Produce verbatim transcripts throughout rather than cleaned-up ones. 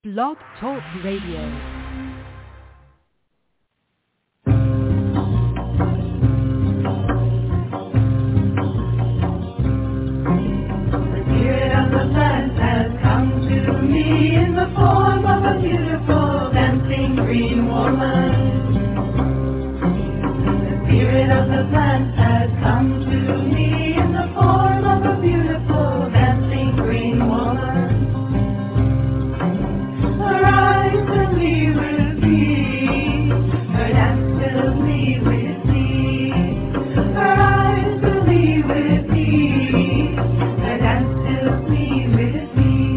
Blog Talk Radio. In the form of a beautiful dancing green woman. The spirit of the plant has come to me in the form of a beautiful dancing green woman. Her eyes fill me with peace, her dance fills me with peace. Her eyes fill me with peace, her dance fills me with peace.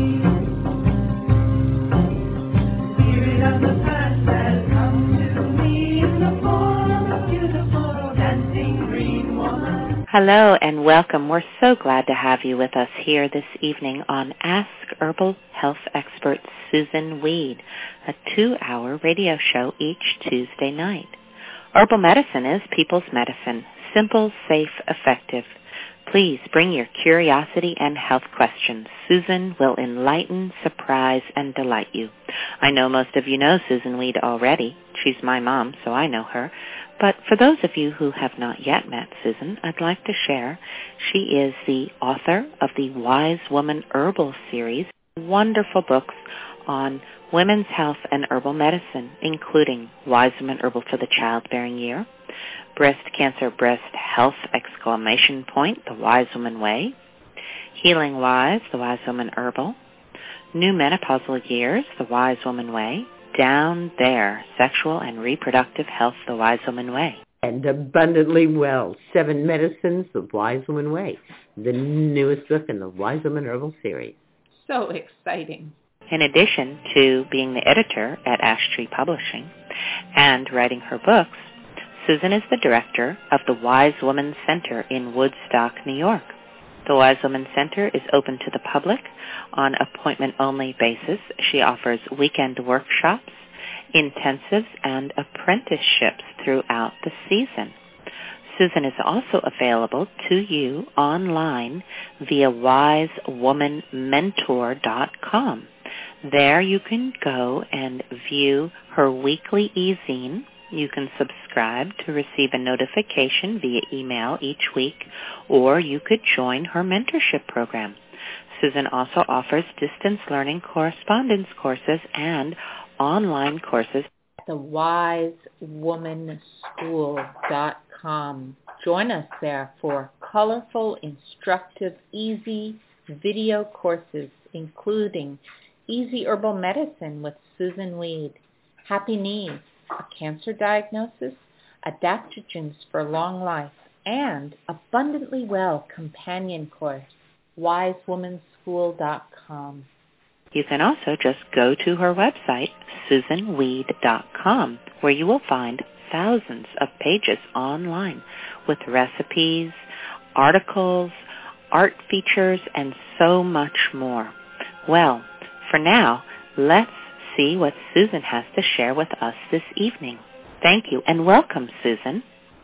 Hello and welcome. We're so glad to have you with us here this evening on Ask Herbal Health Expert Susun Weed, a two-hour radio show each Tuesday night. Herbal medicine is people's medicine, simple, safe, effective. Please bring your curiosity and health questions. Susun will enlighten, surprise, and delight you. I know most of you know Susun Weed already. She's my mom, so I know her. But for those of you who have not yet met Susun, I'd like to share she is the author of the Wise Woman Herbal series, wonderful books on women's health and herbal medicine, including Wise Woman Herbal for the Childbearing Year, Breast Cancer Breast Health Exclamation Point, The Wise Woman Way, Healing Wise, The Wise Woman Herbal, New Menopausal Years, The Wise Woman Way, Down There, Sexual and Reproductive Health, The Wise Woman Way. And Abundantly Well, Seven Medicines, The Wise Woman Way, the newest book in the Wise Woman Herbal series. So exciting. In addition to being the editor at Ash Tree Publishing and writing her books, Susun is the director of the Wise Woman Center in Woodstock, New York. The Wise Woman Center is open to the public on appointment-only basis. She offers weekend workshops, intensives, and apprenticeships throughout the season. Susun is also available to you online via wise woman mentor dot com. There you can go and view her weekly e-zine. You can subscribe to receive a notification via email each week, or you could join her mentorship program. Susun also offers distance learning correspondence courses and online courses. The wise woman school dot com. Join us there for colorful, instructive, easy video courses, including Easy Herbal Medicine with Susun Weed, Happy Knees, a cancer diagnosis, adaptogens for long life, and Abundantly Well companion course, wise woman school dot com. You can also just go to her website, susun weed dot com, where you will find thousands of pages online with recipes, articles, art features, and so much more. Well, for now, let's see what Susun has to share with us this evening. Thank you, and welcome, Susun.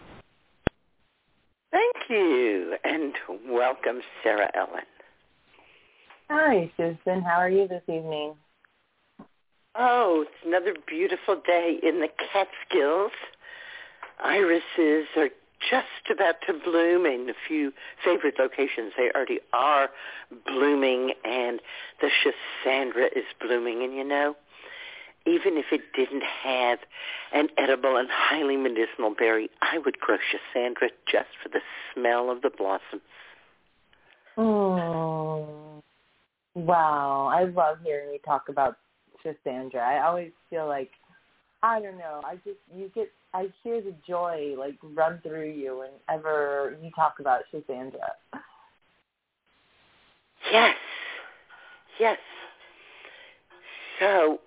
Thank you, and welcome, Sarah Ellen. Hi, Susun. How are you this evening? Oh, it's another beautiful day in the Catskills. Irises are just about to bloom in a few favorite locations. They already are blooming, and the Schisandra is blooming. And, you know, even if it didn't have an edible and highly medicinal berry, I would grow Schisandra just for the smell of the blossoms. Oh, wow. I love hearing you talk about Schisandra. I always feel like, I don't know, I just, you get, I hear the joy, like, run through you whenever you talk about Schisandra. Yes. Yes. So,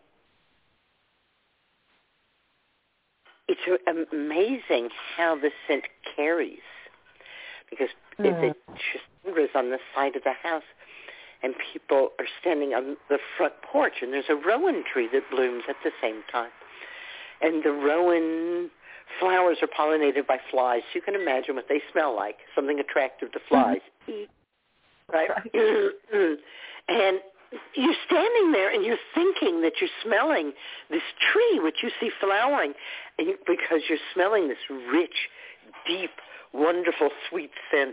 it's amazing how the scent carries, because mm. the Schisandra is on the side of the house, and people are standing on the front porch, and there's a rowan tree that blooms at the same time. And the rowan flowers are pollinated by flies. You can imagine what they smell like, something attractive to flies. Mm-hmm. Right? right. And you're standing there and you're thinking that you're smelling this tree, which you see flowering, and you, because you're smelling this rich, deep, wonderful, sweet scent.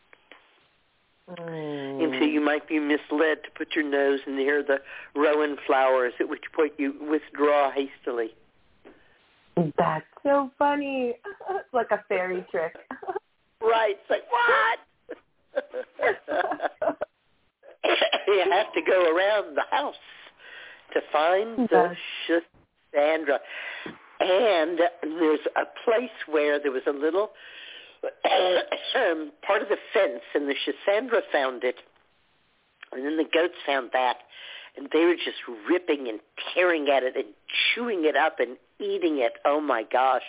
Mm. Until you might be misled to put your nose near the rowan flowers, at which point you withdraw hastily. That's so funny. It's like a fairy trick. Right. It's like, what? You have to go around the house to find the Schisandra. And there's a place where there was a little part of the fence, and the Schisandra found it, and then the goats found that, and they were just ripping and tearing at it and chewing it up and eating it. Oh, my gosh.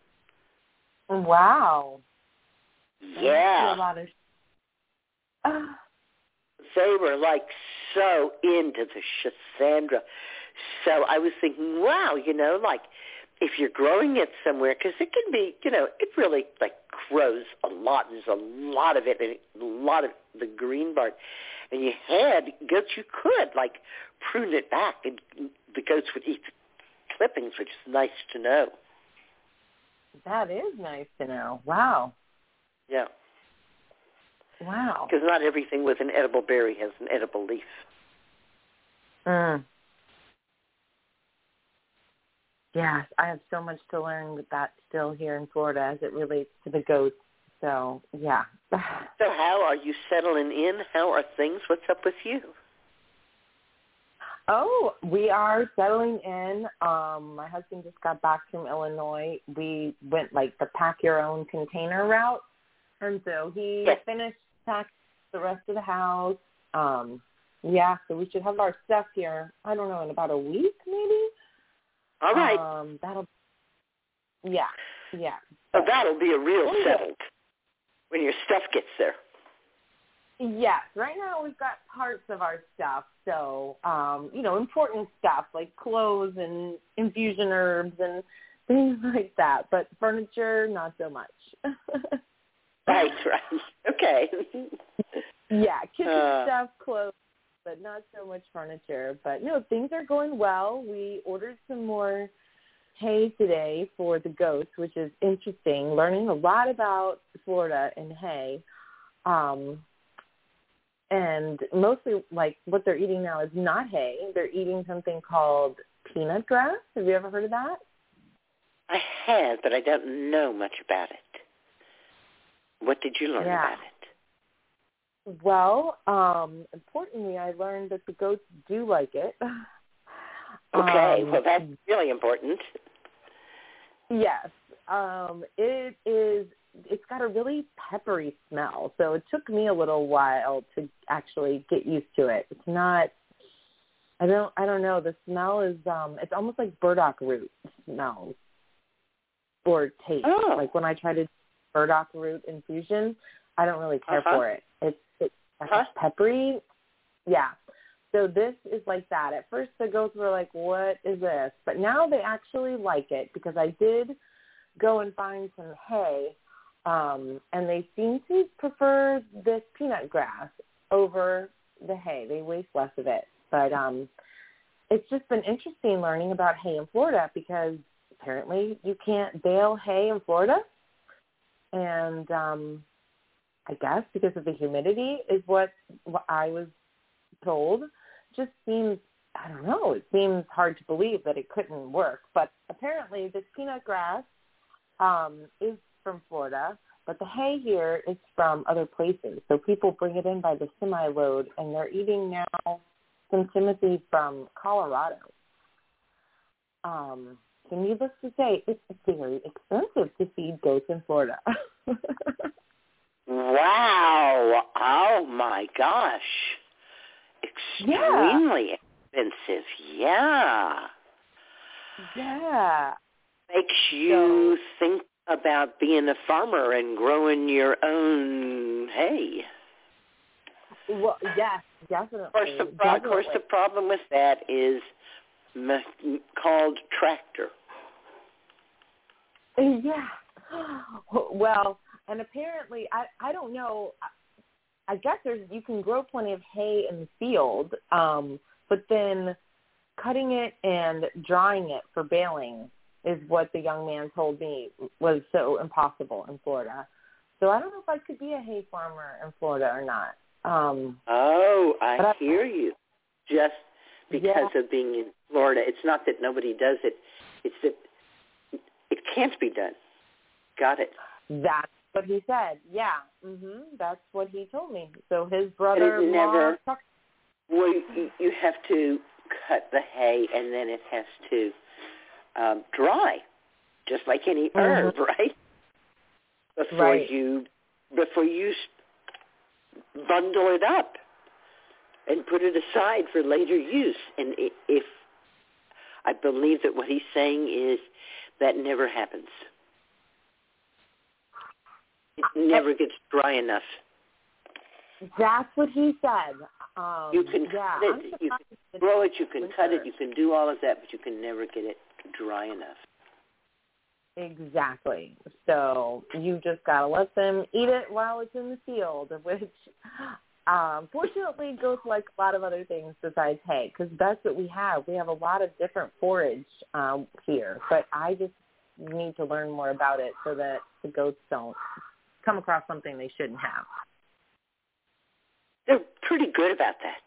Wow. Yeah. A lot of... uh. They were, like, so into the Schisandra. So I was thinking, wow, you know, like, if you're growing it somewhere, because it can be, you know, it really, like, grows a lot. There's a lot of it, and a lot of the green bark. And you had goats, you could, like, prune it back, and the goats would eat the clippings, which is nice to know. That is nice to know. Wow. Yeah. Wow. Because not everything with an edible berry has an edible leaf. Mm. Yes, I have so much to learn with that still here in Florida as it relates to the goats. So, yeah. So how are you settling in? How are things? What's up with you? Oh, we are settling in. Um, my husband just got back from Illinois. We went, like, the pack-your-own container route. And so he yes. finished packing the rest of the house. Um, yeah, so we should have our stuff here, I don't know, in about a week maybe? All right. Um, that'll, yeah, yeah. So that'll be a real oh, settled when your stuff gets there. Yes, right now we've got parts of our stuff, so, um, you know, important stuff like clothes and infusion herbs and things like that, but furniture, not so much. Right, right. Okay. Yeah, kitchen uh, stuff, clothes, but not so much furniture. But, no, things are going well. We ordered some more hay today for the goats, which is interesting, learning a lot about Florida and hay. Um, and mostly, like, what they're eating now is not hay. They're eating something called peanut grass. Have you ever heard of that? I have, but I don't know much about it. What did you learn yeah. about it? Well, um, importantly, I learned that the goats do like it. Okay, um, well, that's really important. Yes. Um, it is, it's got a really peppery smell, so it took me a little while to actually get used to it. It's not, I don't, I don't know, the smell is, um, it's almost like burdock root smells or taste. Oh. Like when I try to burdock root infusion, I don't really care uh-huh. for it. It's it's like uh-huh. peppery. Yeah. So this is like that. At first the goats were like, what is this? But now they actually like it because I did go and find some hay, um, and they seem to prefer this peanut grass over the hay. They waste less of it. But um, it's just been interesting learning about hay in Florida because apparently you can't bale hay in Florida. And um, I guess because of the humidity is what, what I was told. Just seems, I don't know, it seems hard to believe that it couldn't work. But apparently this peanut grass um, is from Florida, but the hay here is from other places. So people bring it in by the semi-load, and they're eating now some timothy from Colorado. Um So needless to say, it's very expensive to feed goats in Florida. Wow. Oh, my gosh. Extremely yeah. expensive. Yeah. Yeah. Makes you so, think about being a farmer and growing your own hay. Well, yes, definitely. Of course, the, pro- definitely. Of course, the problem with that is m- called tractor. Yeah. Well, and apparently, I, I don't know. I guess there's you can grow plenty of hay in the field, um, but then cutting it and drying it for baling is what the young man told me was so impossible in Florida. So I don't know if I could be a hay farmer in Florida or not. Um, oh, I I, hear you. Just because yeah. of being in Florida, it's not that nobody does it. It's that it can't be done. Got it. That's what he said. Yeah, mhm. That's what he told me. So his brother never. Well, you, you have to cut the hay, and then it has to um, dry, just like any mm-hmm. herb, right? Before right. you before you bundle it up and put it aside for later use. And if I believe that what he's saying is that never happens. It never gets dry enough. That's what he said. Um, you can yeah, cut it, you can grow it, you can cut it, you can do all of that, but you can never get it dry enough. Exactly. So you just got to let them eat it while it's in the field, which um, fortunately goats like a lot of other things besides hay, because that's what we have. We have a lot of different forage um, here, but I just need to learn more about it so that the goats don't come across something they shouldn't have. They're pretty good about that.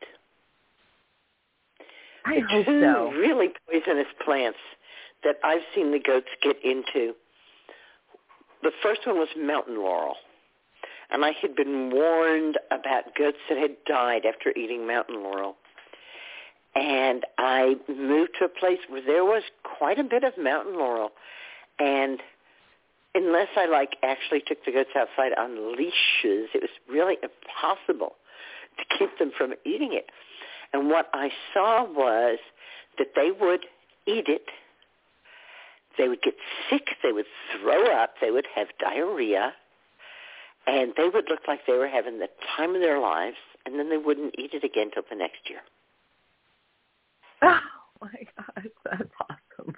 I the hope two so. really poisonous plants that I've seen the goats get into. The first one was mountain laurel. And I had been warned about goats that had died after eating mountain laurel. And I moved to a place where there was quite a bit of mountain laurel. And unless I, like, actually took the goats outside on leashes, it was really impossible to keep them from eating it. And what I saw was that they would eat it. They would get sick. They would throw up. They would have diarrhea. And they would look like they were having the time of their lives, and then they wouldn't eat it again till the next year. Oh, my gosh, that's awesome.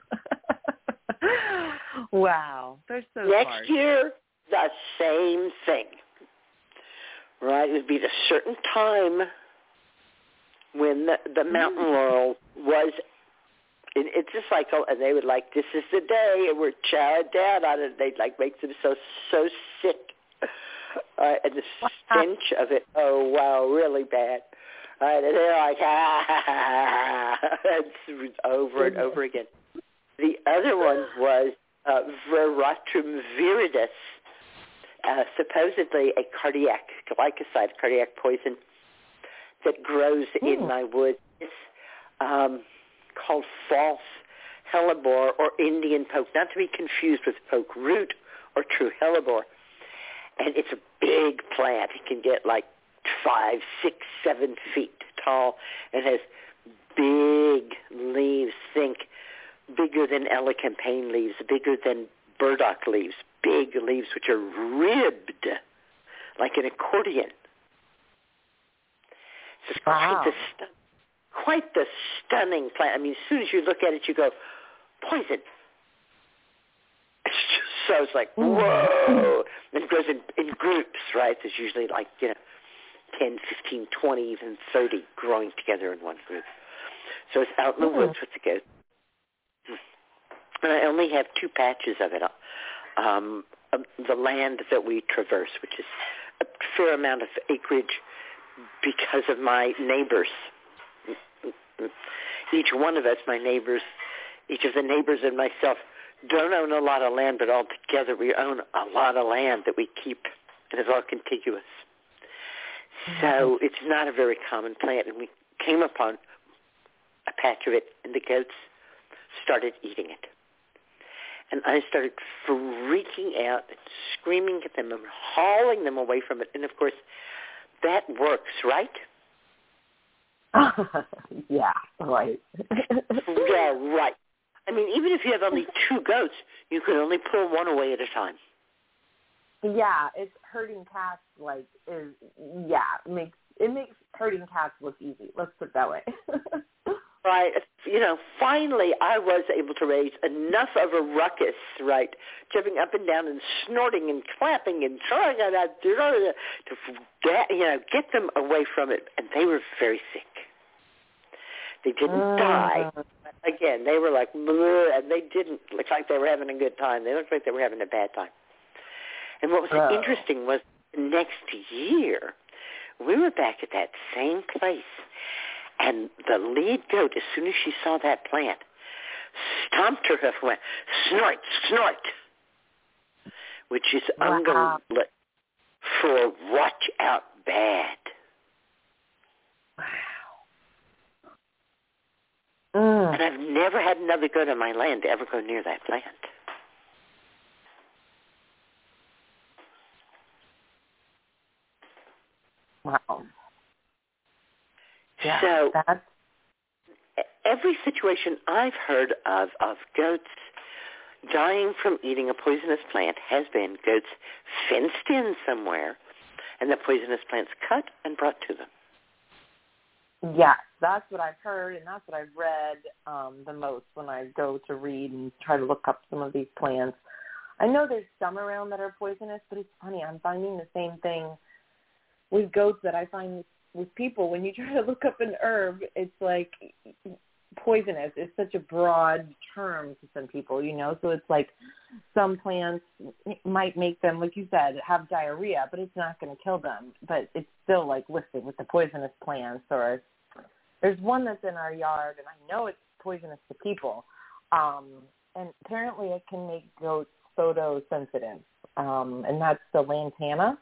Wow, they're so Next smart. year, the same thing. Right? It would be the certain time when the, the mountain laurel was in its a cycle, and they would like, this is the day, and we're chowing down on it. They'd like make them so so sick. Uh, and the stench of it, oh, wow, really bad. Uh, and they're like, ah, it's over and over again. The other one was uh, Veratrum viridis, uh, supposedly a cardiac glycoside, cardiac poison that grows Ooh. in my woods. It's um, called false hellebore or Indian poke, not to be confused with poke root or true hellebore. And it's a big plant. It can get like five, six, seven feet tall. It has big leaves, think bigger than elecampane leaves, bigger than burdock leaves, big leaves which are ribbed like an accordion. It's wow. quite, the stu- quite the stunning plant. I mean, as soon as you look at it, you go, poison. It's just, so it's like, whoa. And it goes in, in groups, right? There's usually like, you know, ten, fifteen, twenty, even thirty growing together in one group. So it's out in the woods with the goats. And I only have two patches of it. Um, the land that we traverse, which is a fair amount of acreage because of my neighbors. Each one of us, my neighbors, each of the neighbors and myself, don't own a lot of land, but all together we own a lot of land that we keep, and it's all contiguous. So it's not a very common plant, and we came upon a patch of it, and the goats started eating it. And I started freaking out and screaming at them and hauling them away from it. And, of course, that works, right? Yeah, right. Yeah, right. I mean, even if you have only two goats, you can only pull one away at a time. Yeah, it's herding cats, like, is, yeah, it makes, it makes herding cats look easy. Let's put it that way. Right. You know, finally I was able to raise enough of a ruckus, right, jumping up and down and snorting and clapping and trying to, to get, you know, get them away from it. And they were very sick. They didn't uh, die. Again, they were like, bleh, and they didn't look like they were having a good time. They looked like they were having a bad time. And what was oh. interesting was the next year, we were back at that same place. And the lead goat, as soon as she saw that plant, stomped her hoof and went, snort, snort, which is wow. Ungolith for watch out bad. Wow. Mm. And I've never had another goat on my land to ever go near that plant. Wow. Yeah, so that's... every situation I've heard of of goats dying from eating a poisonous plant has been goats fenced in somewhere and the poisonous plants cut and brought to them. Yeah, that's what I've heard, and that's what I've read um, the most when I go to read and try to look up some of these plants. I know there's some around that are poisonous, but it's funny. I'm finding the same thing with goats that I find with, with people. When you try to look up an herb, it's like poisonous. It's such a broad term to some people, you know. So it's like some plants might make them, like you said, have diarrhea, but it's not going to kill them. But it's still like listed with the poisonous plants. Or there's one that's in our yard, and I know it's poisonous to people. Um, and apparently it can make goats photosensitive, um, and that's the lantana.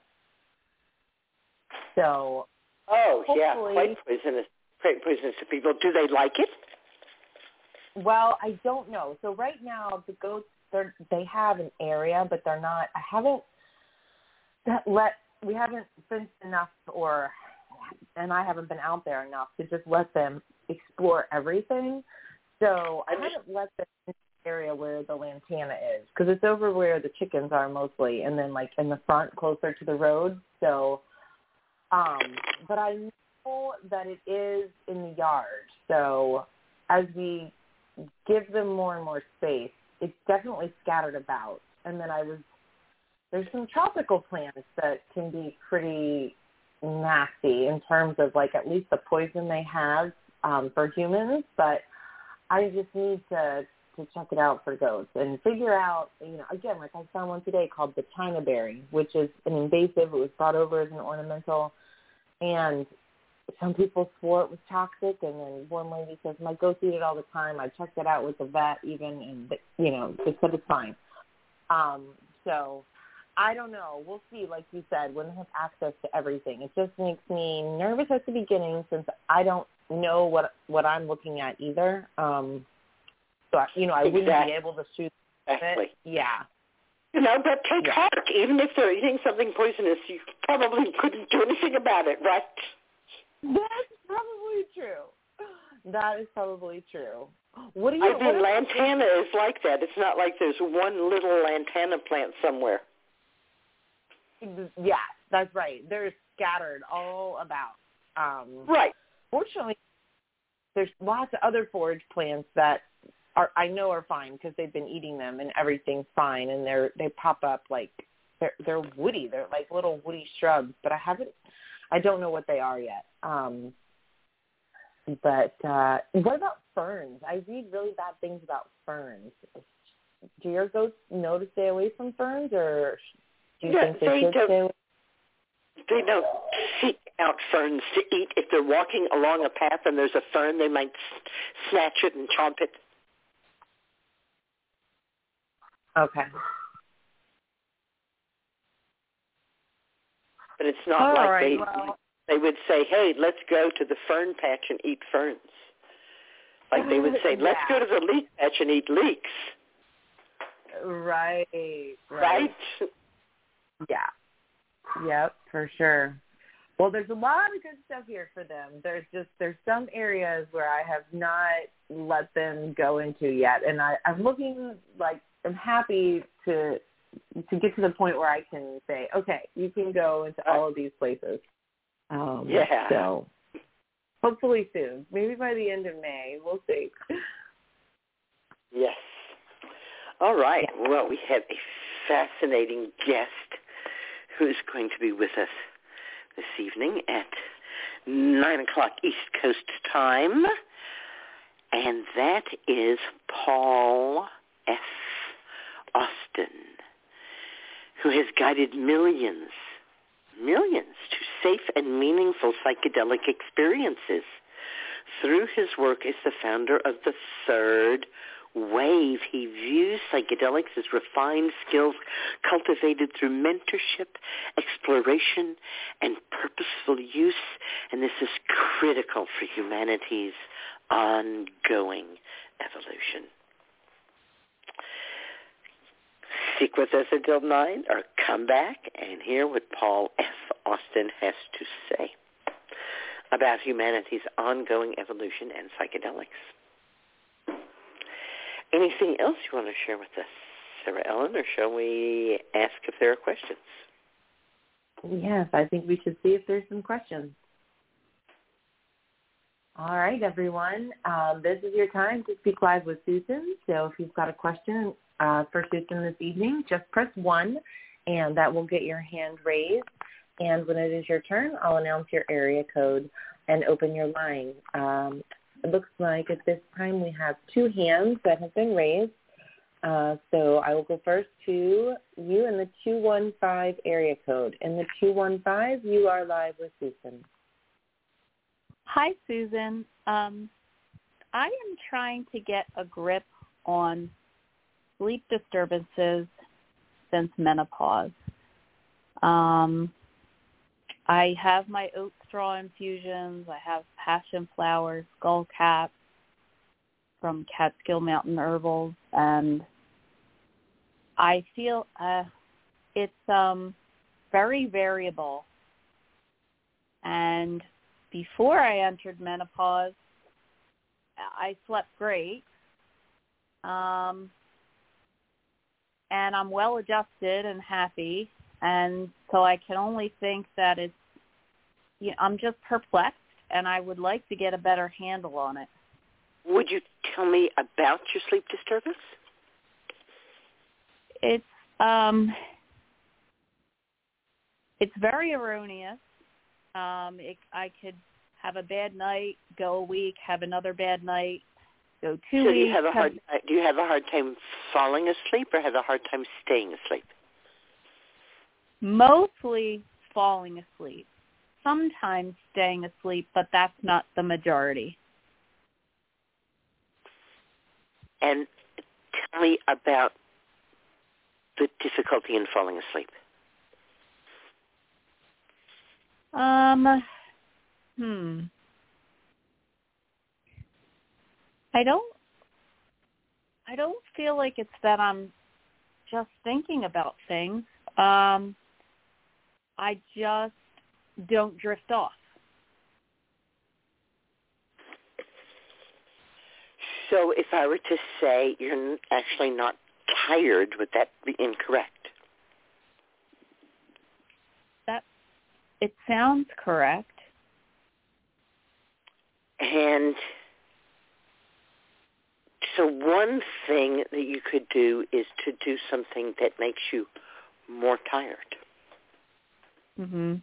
So, oh yeah, quite poisonous, quite poisonous to people. Do they like it? Well, I don't know. So right now the goats, they're, they have an area, but they're not. I haven't let we haven't fenced enough, or and I haven't been out there enough to just let them explore everything. So I haven't let them in the area where the lantana is, because it's over where the chickens are mostly, and then like in the front, closer to the road. So. Um, but I know that it is in the yard. So as we give them more and more space, it's definitely scattered about. And then I was, there's some tropical plants that can be pretty nasty in terms of like at least the poison they have um, for humans. But I just need to, to check it out for goats and figure out, you know, again, like I found one today called the China berry, which is an invasive. It was brought over as an ornamental. And some people swore it was toxic, and then one lady says, my goats eat it all the time. I checked it out with the vet even, and, you know, they said it's fine. Um, so I don't know. We'll see, like you said, when they have access to everything. It just makes me nervous at the beginning since I don't know what what I'm looking at either. Um, so, you know, I exactly. wouldn't be able to shoot exactly. it. Yeah. You know, but take yeah. heart. Even if they're eating something poisonous, you probably couldn't do anything about it, right? That's probably true. That is probably true. What do you? I mean, lantana is like that. It's not like there's one little lantana plant somewhere. Yeah, that's right. They're scattered all about. Um, right. Fortunately, there's lots of other forage plants that are I know are fine because they've been eating them and everything's fine, and they're they pop up like they're they're woody. They're like little woody shrubs, but I haven't. I don't know what they are yet. Um, but uh, what about ferns? I read really bad things about ferns. Do your goats know to stay away from ferns, or do you yeah, think they, they should don't, stay away? They don't seek out ferns to eat. If they're walking along a path and there's a fern, they might snatch it and chomp it. Okay. But it's not All like right, they well, they would say, hey, let's go to the fern patch and eat ferns. Like they would say, let's yeah. go to the leek patch and eat leeks. Right, right. Right? Yeah. Yep, for sure. Well, there's a lot of good stuff here for them. There's just there's some areas where I have not let them go into yet, and I, I'm looking like I'm happy to to get to the point where I can say, okay, you can go into all of these places. Um, yeah. So Hopefully soon. Maybe by the end of May. We'll see. Yes. All right. Yeah. Well, we have a fascinating guest who's going to be with us this evening at nine o'clock East Coast time, and that is Paul F. Austin, who has guided millions, millions to safe and meaningful psychedelic experiences. Through his work as the founder of the Third Wave, he views psychedelics as refined skills cultivated through mentorship, exploration, and purposeful use, and this is critical for humanity's ongoing evolution. Stick with us until nine, or come back and hear what Paul F. Austin has to say about humanity's ongoing evolution and psychedelics. Anything else you want to share with us, Sarah Ellen, or shall we ask if there are questions? Yes, I think we should see if there's some questions. All right, everyone. Um, this is your time to speak live with Susan. So if you've got a question uh, for Susan this evening, just press one, and that will get your hand raised. And when it is your turn, I'll announce your area code and open your line. Um, it looks like at this time we have two hands that have been raised. Uh, so I will go first to you in the two one five area code. In the two one five, you are live with Susan. Hi, Susan. Um, I am trying to get a grip on sleep disturbances since menopause. Um, I have my oat straw infusions. I have passion flower, skull cap from Catskill Mountain Herbals, and I feel uh, it's um, very variable. And before I entered menopause, I slept great, um, and I'm well adjusted and happy. And so I can only think that it's, you know, I'm just perplexed, and I would like to get a better handle on it. Would you tell me about your sleep disturbance? It's um, it's very erroneous. Um, it, I could have a bad night, go a week, have another bad night, go two so weeks. Do you have a have, hard do you have a hard time falling asleep, or have a hard time staying asleep? Mostly falling asleep. Sometimes staying asleep, but that's not the majority. And tell me about the difficulty in falling asleep. Um, hmm. I don't, I don't feel like it's that I'm just thinking about things. Um, I just don't drift off. So if I were to say you're actually not tired, would that be incorrect? That, it sounds correct. And so one thing that you could do is to do something that makes you more tired. Mm-hmm.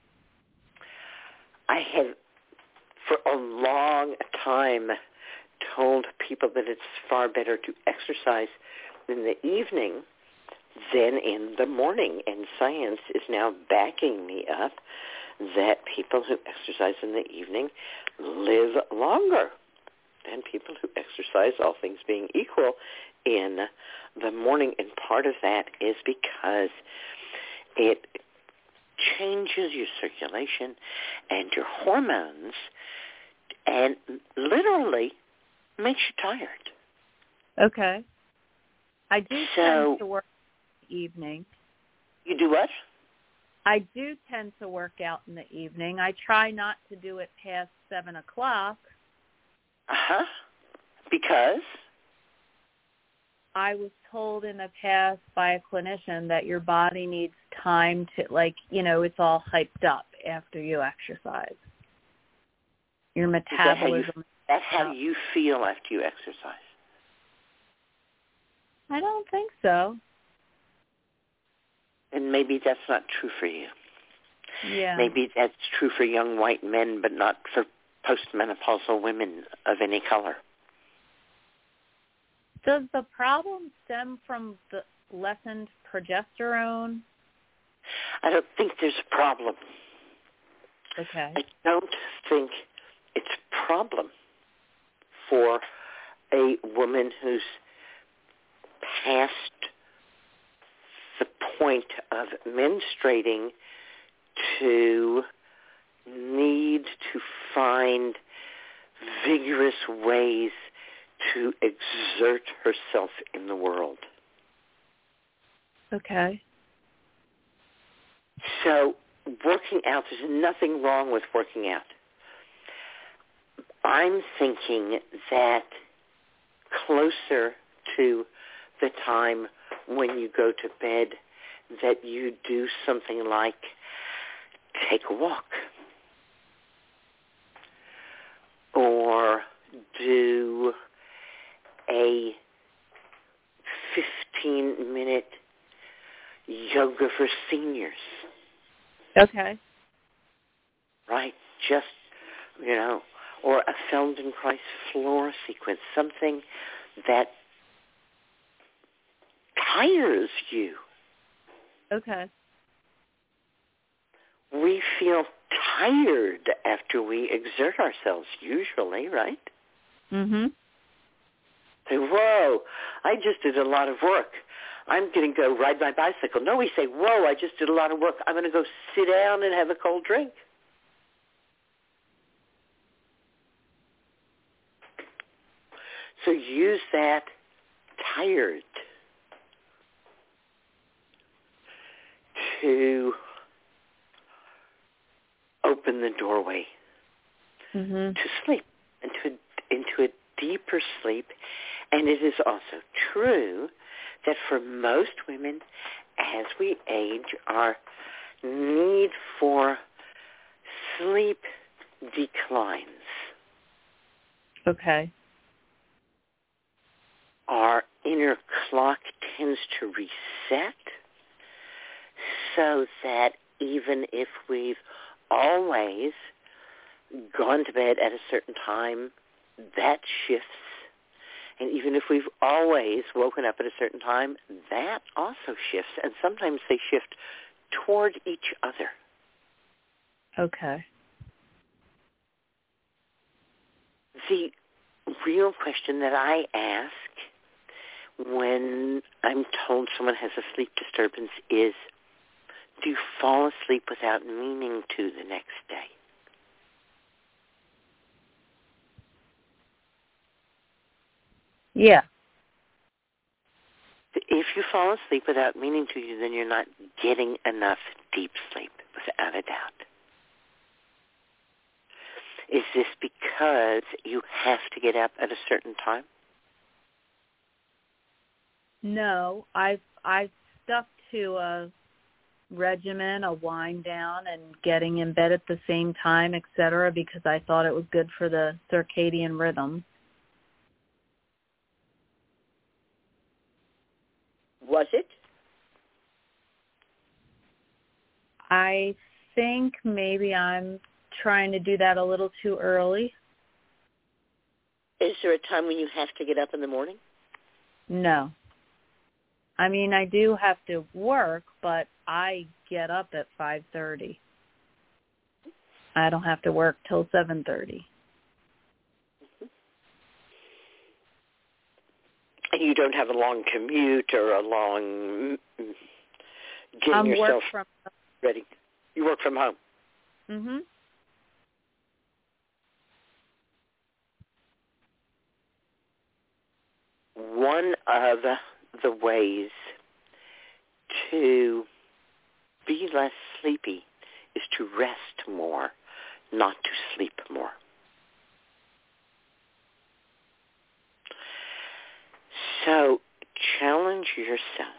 I have, for a long time, told people that it's far better to exercise in the evening than in the morning, and science is now backing me up that people who exercise in the evening live longer than people who exercise, all things being equal, in the morning. And part of that is because it changes your circulation and your hormones and literally makes you tired. Okay. I do so, tend to work in the evening. You do what? I do tend to work out in the evening. I try not to do it past seven o'clock. Uh-huh. Because? I was told in the past by a clinician that your body needs time to, like, you know, it's all hyped up after you exercise. your Is that how you, metabolism. that's how you feel after you exercise? I don't think so. And maybe that's not true for you. Yeah. Maybe that's true for young white men, but not for postmenopausal women of any color. Does the problem stem from the lessened progesterone? I don't think there's a problem. Okay. I don't think it's a problem for a woman who's past the point of menstruating to need to find vigorous ways to exert herself in the world. Okay. So working out, there's nothing wrong with working out. I'm thinking that closer to the time when you go to bed, that you do something like take a walk or do a fifteen-minute yoga for seniors. Okay. Right? Just, you know, or a Feldenkrais floor sequence, something that tires you. Okay. We feel tired after we exert ourselves, usually, right? Mm-hmm. Say, whoa, I just did a lot of work. I'm going to go ride my bicycle. No, we say, whoa, I just did a lot of work. I'm going to go sit down and have a cold drink. So use that tired to open the doorway Mm-hmm. to sleep, into a, into a deeper sleep. And it is also true that for most women, as we age, our need for sleep declines. Okay. Our inner clock tends to reset so that even if we've always gone to bed at a certain time, that shifts. And even if we've always woken up at a certain time, that also shifts. And sometimes they shift toward each other. Okay. The real question that I ask when I'm told someone has a sleep disturbance is, do you fall asleep without meaning to the next day? Yeah. If you fall asleep without meaning to you, then you're not getting enough deep sleep, without a doubt. Is this because you have to get up at a certain time? No, I've I've stuck to a regimen, a wind down, and getting in bed at the same time, et cetera, because I thought it was good for the circadian rhythm. Was it? I think maybe I'm trying to do that a little too early. Is there a time when you have to get up in the morning? No. I mean, I do have to work, but I get up at five thirty. I don't have to work till seven thirty. And you don't have a long commute or a long getting I'm yourself work from ready. You work from home. Mhm. One of the ways to be less sleepy is to rest more, not to sleep more. So challenge yourself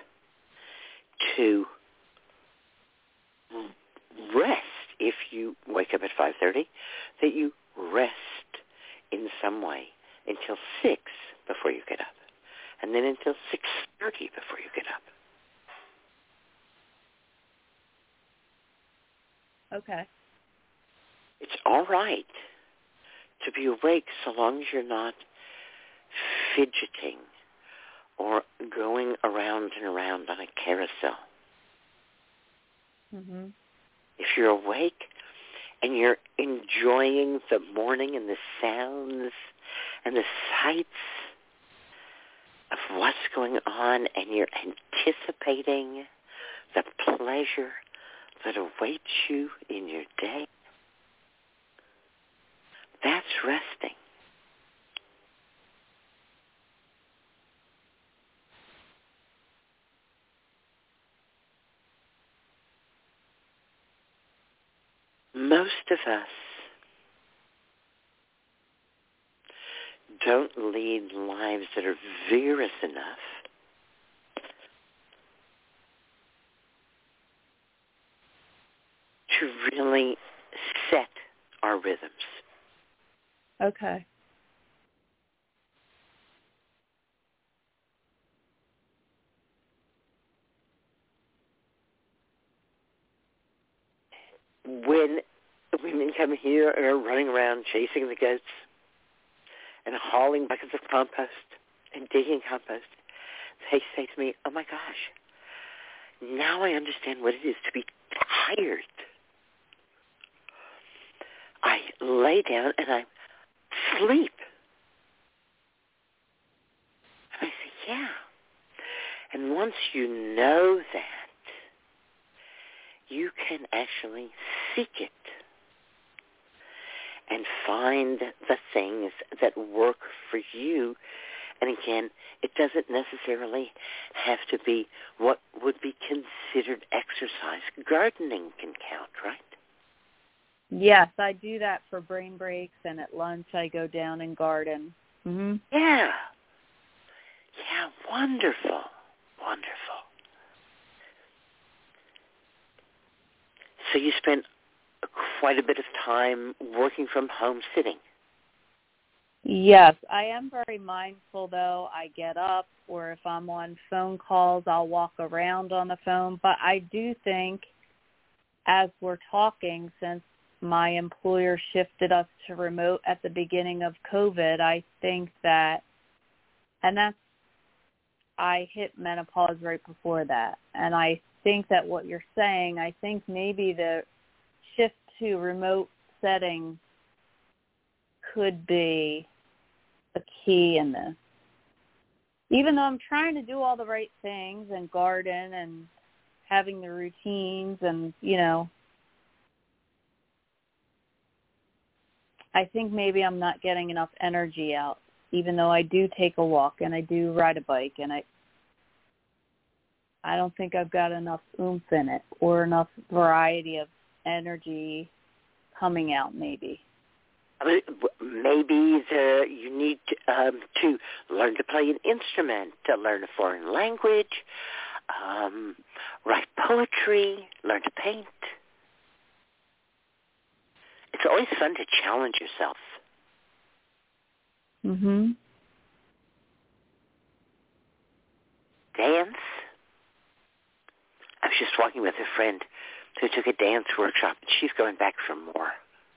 to rest if you wake up at five thirty, that you rest in some way until six before you get up, and then until six thirty before you get up. Okay. It's all right to be awake so long as you're not fidgeting or going around and around on a carousel. Mhm. If you're awake and you're enjoying the morning and the sounds and the sights of what's going on, and you're anticipating the pleasure that awaits you in your day, that's resting. Most of us don't lead lives that are vigorous enough to really set our rhythms. Okay. When women come here and are running around chasing the goats and hauling buckets of compost and digging compost, they say to me, oh my gosh, now I understand what it is to be tired. I lay down and I sleep. And I say, yeah. And once you know that, you can actually seek it and find the things that work for you. And again, it doesn't necessarily have to be what would be considered exercise. Gardening can count, right? Yes, I do that for brain breaks, and at lunch I go down and garden. Mhm. Yeah. Yeah, wonderful. Wonderful. So you spent quite a bit of time working from home sitting. Yes, I am very mindful, though. I get up, or if I'm on phone calls, I'll walk around on the phone. But I do think, as we're talking, since my employer shifted us to remote at the beginning of COVID, I think that, and that's, I hit menopause right before that. And I think that what you're saying, I think maybe the shift to remote setting could be a key in this. Even though I'm trying to do all the right things and garden and having the routines and, you know, I think maybe I'm not getting enough energy out, even though I do take a walk and I do ride a bike, and I I don't think I've got enough oomph in it or enough variety of energy coming out maybe. Maybe the, you need to, um, to learn to play an instrument, to learn a foreign language, um, write poetry, learn to paint. It's always fun to challenge yourself. Mhm. Dance. I was just walking with a friend who took a dance workshop, and she's going back for more.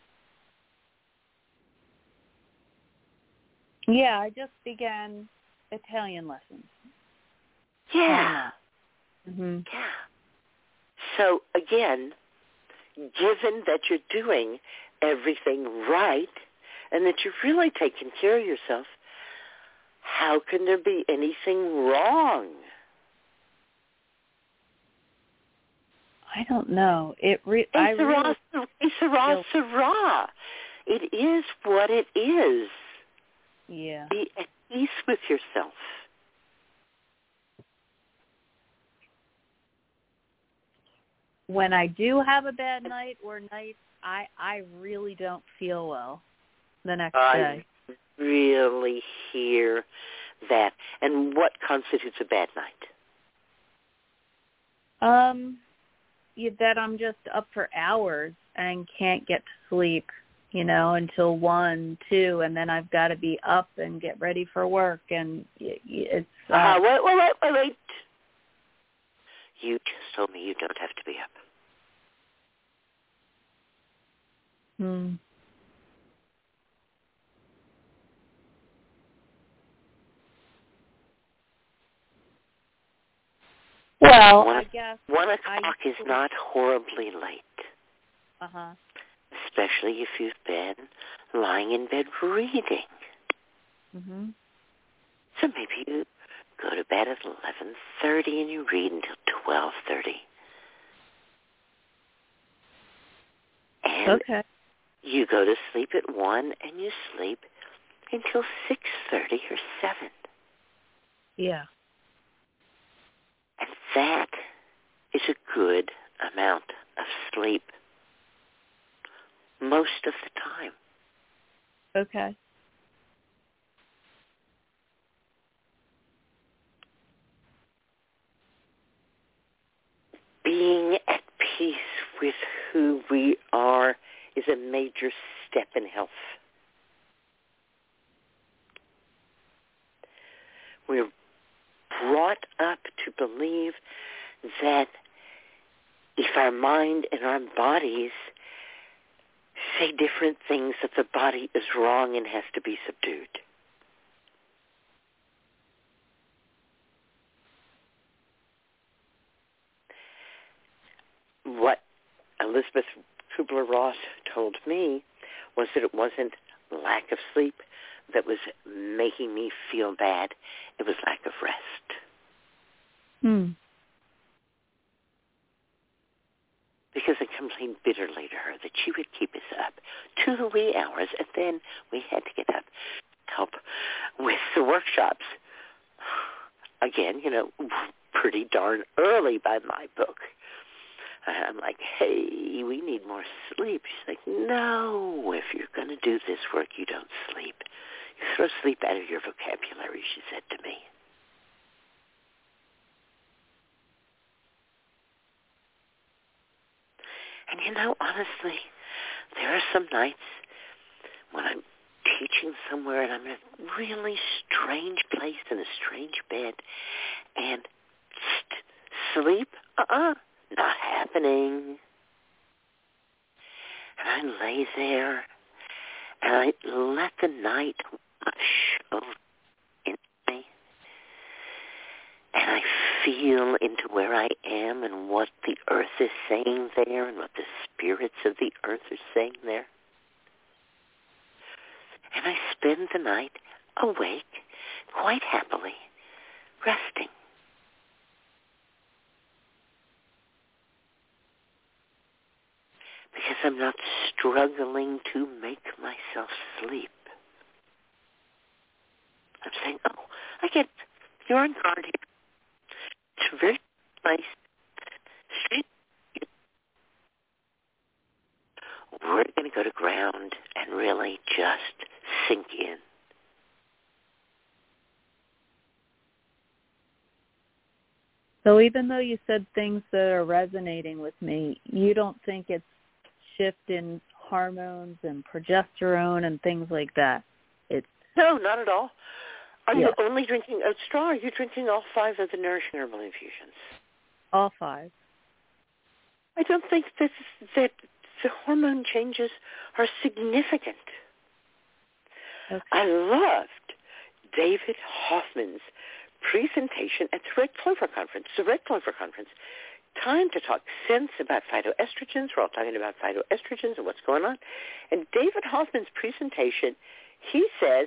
Yeah, I just began Italian lessons. Yeah. Mhm. Yeah. So, again, given that you're doing everything right and that you're really taking care of yourself, how can there be anything wrong? I don't know. It re- Hey, I Sarah, really hey, Sarah, Sarah. It is what it is. Yeah. Be at peace with yourself. When I do have a bad night or nights, I I really don't feel well the next I day. really hear that. And what constitutes a bad night? Um, you, that I'm just up for hours and can't get to sleep. you know, until one, two, and then I've got to be up and get ready for work, and it's... Uh, uh, wait, wait, wait, wait, wait. You just told me you don't have to be up. Hmm. Well, one, I guess... One o'clock I, is not horribly late. Uh-huh. Especially if you've been lying in bed reading. Mm-hmm. So maybe you go to bed at eleven thirty and you read until twelve thirty. And okay. you go to sleep at one and you sleep until six thirty or seven. Yeah. And that is a good amount of sleep most of the time. Okay. Being at peace with who we are is a major step in health. We're brought up to believe that if our mind and our bodies say different things, that the body is wrong and has to be subdued. What Elizabeth Kubler-Ross told me was that it wasn't lack of sleep that was making me feel bad. It was lack of rest. Hmm. Because I complained bitterly to her that she would keep us up to the wee hours, and then we had to get up to help with the workshops. Again, you know, pretty darn early by my book. I'm like, hey, we need more sleep. She's like, no, if you're going to do this work, you don't sleep. You throw sleep out of your vocabulary, she said to me. And you know, honestly, there are some nights when I'm teaching somewhere and I'm in a really strange place in a strange bed, and st- sleep, uh-uh, not happening. And I lay there, and I let the night wash over into me, and I feel into where I am and what the earth is saying there and what the spirits of the earth are saying there. And I spend the night awake, quite happily, resting. Because I'm not struggling to make myself sleep. I'm saying, oh, I get, you're on guard here. It's very nice. Straight. We're going to go to ground and really just sink in. So even though you said things that are resonating with me, you don't think it's shift in hormones and progesterone and things like that? It's No, not at all. Are yeah. you only drinking Oat Straw, or are you drinking all five of the Nourishing Herbal Infusions? all five. I don't think that, that the hormone changes are significant. Okay. I loved David Hoffman's presentation at the Red Clover Conference, the Red Clover Conference. Time to talk sense about phytoestrogens. We're all talking about phytoestrogens and what's going on. And David Hoffman's presentation, he says,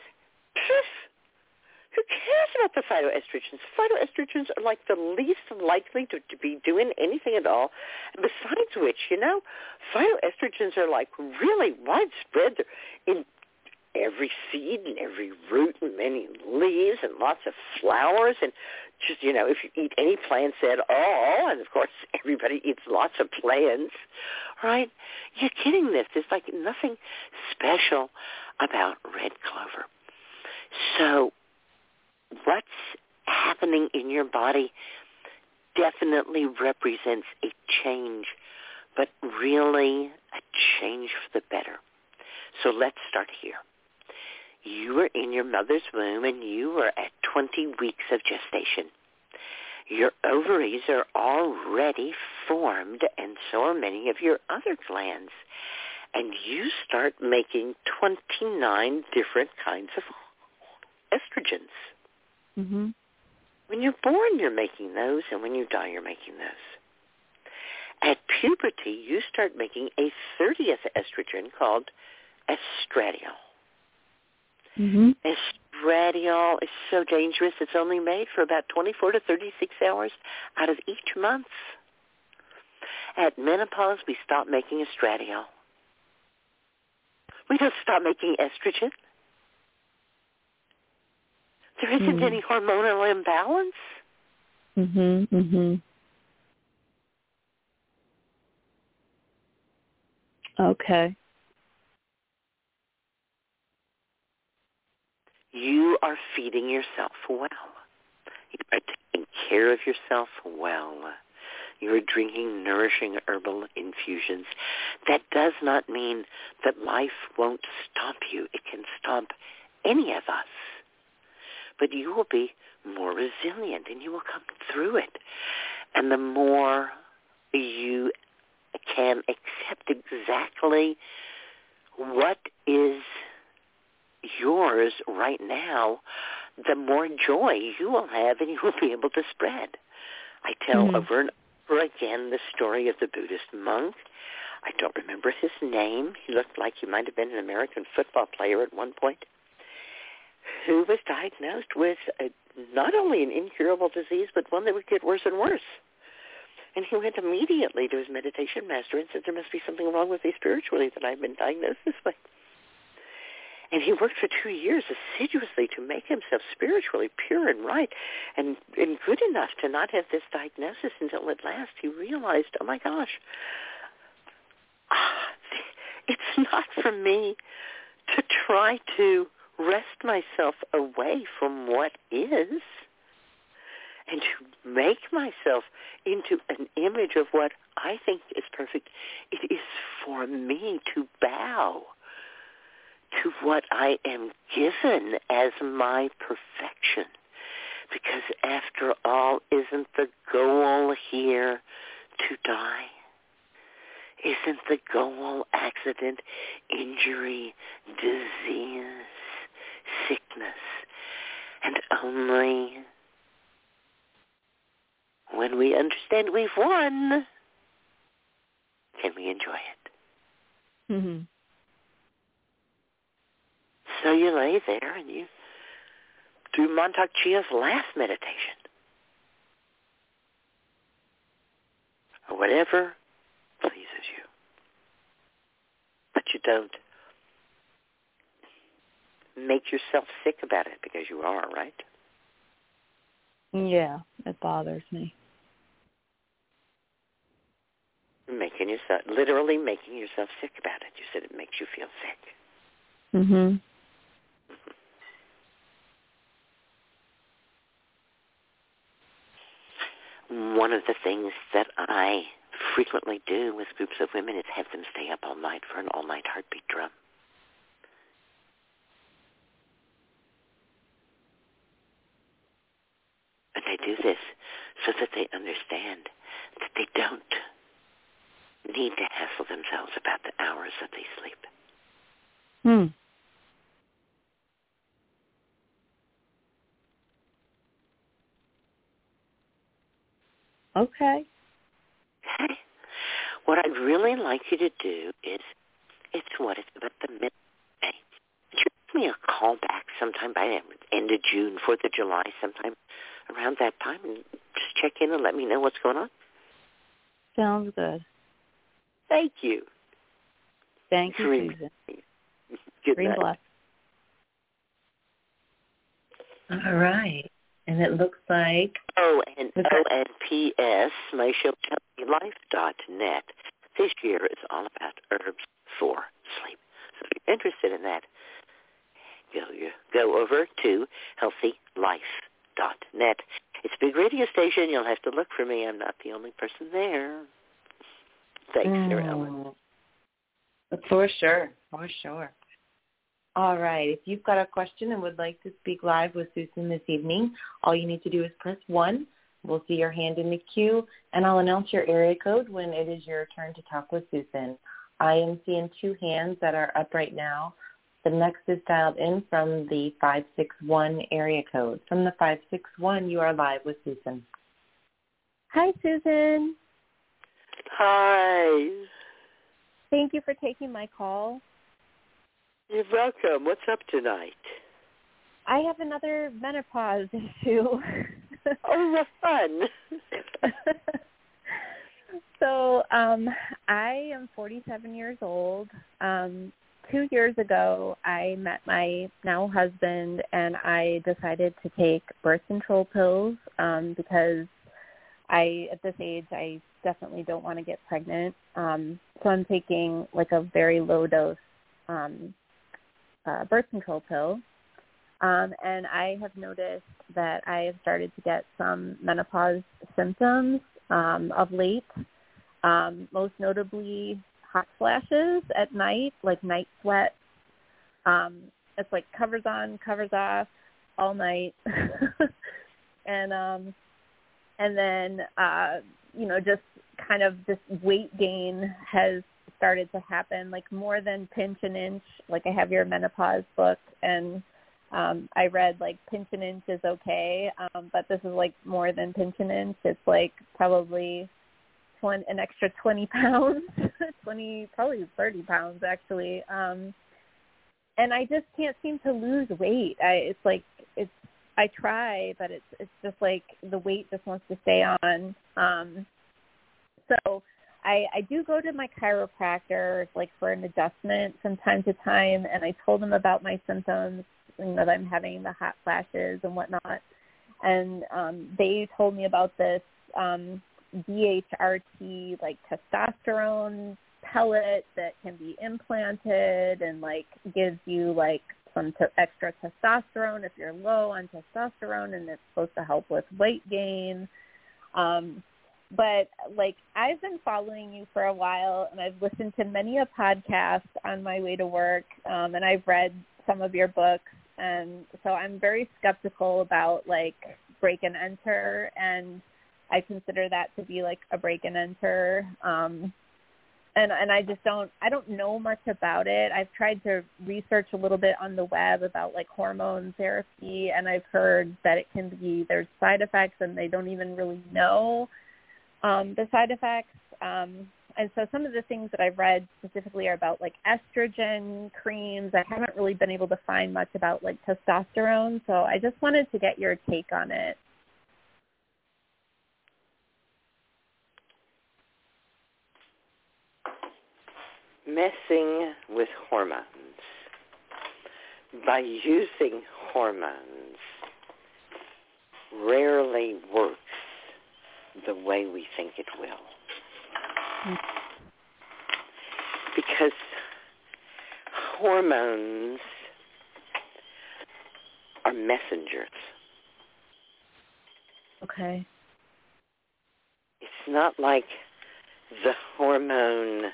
who cares about the phytoestrogens? Phytoestrogens are like the least likely to, to be doing anything at all. And besides which, you know, phytoestrogens are like really widespread. They're in every seed and every root and many leaves and lots of flowers, and just, you know, if you eat any plants at all, and of course everybody eats lots of plants, right? You're kidding this. There's like nothing special about red clover. So what's happening in your body definitely represents a change, but really a change for the better. So let's start here. You were in your mother's womb, and you were at twenty weeks of gestation. Your ovaries are already formed, and so are many of your other glands. And you start making twenty-nine different kinds of estrogens. Mm-hmm. When you're born, you're making those, and when you die, you're making those. At puberty, you start making a thirtieth estrogen called estradiol. Mm-hmm. Estradiol is so dangerous. It's only made for about twenty-four to thirty-six hours out of each month. At menopause, we stop making estradiol. We don't stop making estrogen. There isn't Mm. any hormonal imbalance. Mm-hmm. Mm-hmm. Okay. You are feeding yourself well. You are taking care of yourself well. You are drinking nourishing herbal infusions. That does not mean that life won't stomp you. It can stomp any of us. But you will be more resilient, and you will come through it. And the more you can accept exactly what is yours right now, the more joy you will have, and you will be able to spread. I tell Mm-hmm. over and over again the story of the Buddhist monk. I don't remember his name. He looked like he might have been an American football player at one point, who was diagnosed with a, not only an incurable disease, but one that would get worse and worse. And he went immediately to his meditation master and said, there must be something wrong with me spiritually that I've been diagnosed this way. And he worked for two years assiduously to make himself spiritually pure and right and, and good enough to not have this diagnosis until at last he realized, oh my gosh, it's not for me to try to wrest myself away from what is and to make myself into an image of what I think is perfect. It is for me to bow to what I am given as my perfection. Because after all, isn't the goal here to die? Isn't the goal accident, injury, disease, sickness? And only when we understand we've won can we enjoy it. Mm-hmm. So you lay there and you do Montauk Chia's last meditation. Or whatever pleases you. But you don't make yourself sick about it, because you are, right? Yeah, it bothers me. Making yourself, literally making yourself sick about it. You said it makes you feel sick. Mm-hmm. One of the things that I frequently do with groups of women is have them stay up all night for an all-night heartbeat drum. And I do this so that they understand that they don't need to hassle themselves about the hours that they sleep. Hmm. Okay. Okay? What I'd really like you to do is, it's what, it's about the midday. Would you give me a call back sometime by the end of June, fourth of July, sometime around that time, and just check in and let me know what's going on? Sounds good. Thank you. Thank you, Dream. Susan. Good Dream night. blessed. All right. And it looks like... Oh, and Okay. oh, and P S, my show, healthy life dot net. This year is all about herbs for sleep. So if you're interested in that, go, go over to healthy life dot net. It's a big radio station. You'll have to look for me. I'm not the only person there. Thanks, Sarah Ellen. Mm. For sure. For sure. All right. If you've got a question and would like to speak live with Susan this evening, all you need to do is press one. We'll see your hand in the queue, and I'll announce your area code when it is your turn to talk with Susan. I am seeing two hands that are up right now. The next is dialed in from the five six one area code. From the five six one, you are live with Susan. Hi, Susan. Hi. Thank you for taking my call. You're welcome. What's up tonight? I have another menopause issue. Oh, that's fun. So um, I am forty-seven years old. Um, two years ago, I met my now husband, and I decided to take birth control pills um, because I, at this age, I definitely don't want to get pregnant. Um, so I'm taking like a very low dose um, uh, birth control pill. Um, and I have noticed that I have started to get some menopause symptoms um, of late, um, most notably hot flashes at night, like night sweat. Um, it's like covers on, covers off all night. and um, and then, uh, you know, just kind of this weight gain has started to happen, like more than pinch an inch. Like I have your menopause book, and Um, I read like pinch an inch is okay, um, but this is like more than pinch an inch. It's like probably twenty, an extra twenty pounds, twenty, probably thirty pounds actually. Um, and I just can't seem to lose weight. I, it's like, it's, I try, but it's, it's just like the weight just wants to stay on. Um, so I, I do go to my chiropractor like for an adjustment from time to time, and I told him about my symptoms, you know, that I'm having the hot flashes and whatnot. And um, they told me about this um, D H R T, like testosterone pellet that can be implanted and like gives you like some t- extra testosterone if you're low on testosterone, and it's supposed to help with weight gain. Um, but like I've been following you for a while, and I've listened to many a podcast on my way to work, um, and I've read some of your books. And so I'm very skeptical about like break and enter, and I consider that to be like a break and enter. Um, and and I just don't I don't know much about it. I've tried to research a little bit on the web about like hormone therapy, and I've heard that it can be there's side effects, and they don't even really know um, the side effects. Um, And so some of the things that I've read specifically are about like estrogen creams. I haven't really been able to find much about like testosterone. So I just wanted to get your take on it. Messing with hormones. By using hormones rarely works the way we think it will. Because hormones are messengers. Okay. It's not like the hormone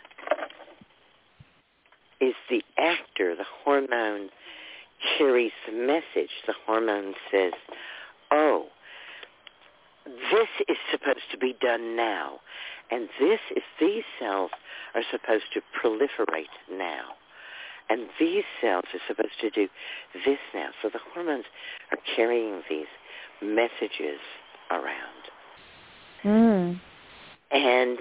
is the actor. The hormone carries the message. The hormone says, oh, this is supposed to be done now. And this is, these cells are supposed to proliferate now. And these cells are supposed to do this now. So the hormones are carrying these messages around. Mm. And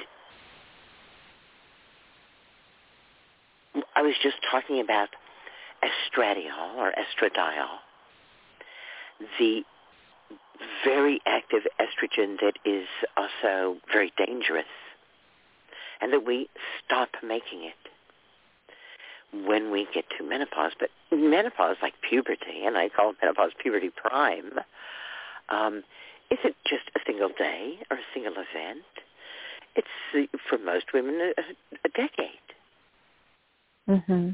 I was just talking about estradiol or estradiol, the very active estrogen that is also very dangerous, and that we stop making it when we get to menopause. But menopause, like puberty, and I call menopause puberty prime, um, isn't just a single day or a single event. It's, uh, for most women, a, a decade. Mm-hmm.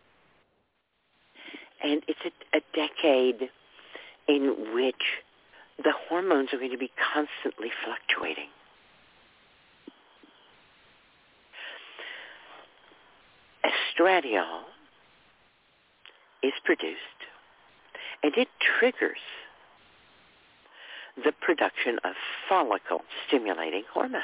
And it's a, a decade in which the hormones are going to be constantly fluctuating. Estradiol is produced, and it triggers the production of follicle-stimulating hormone.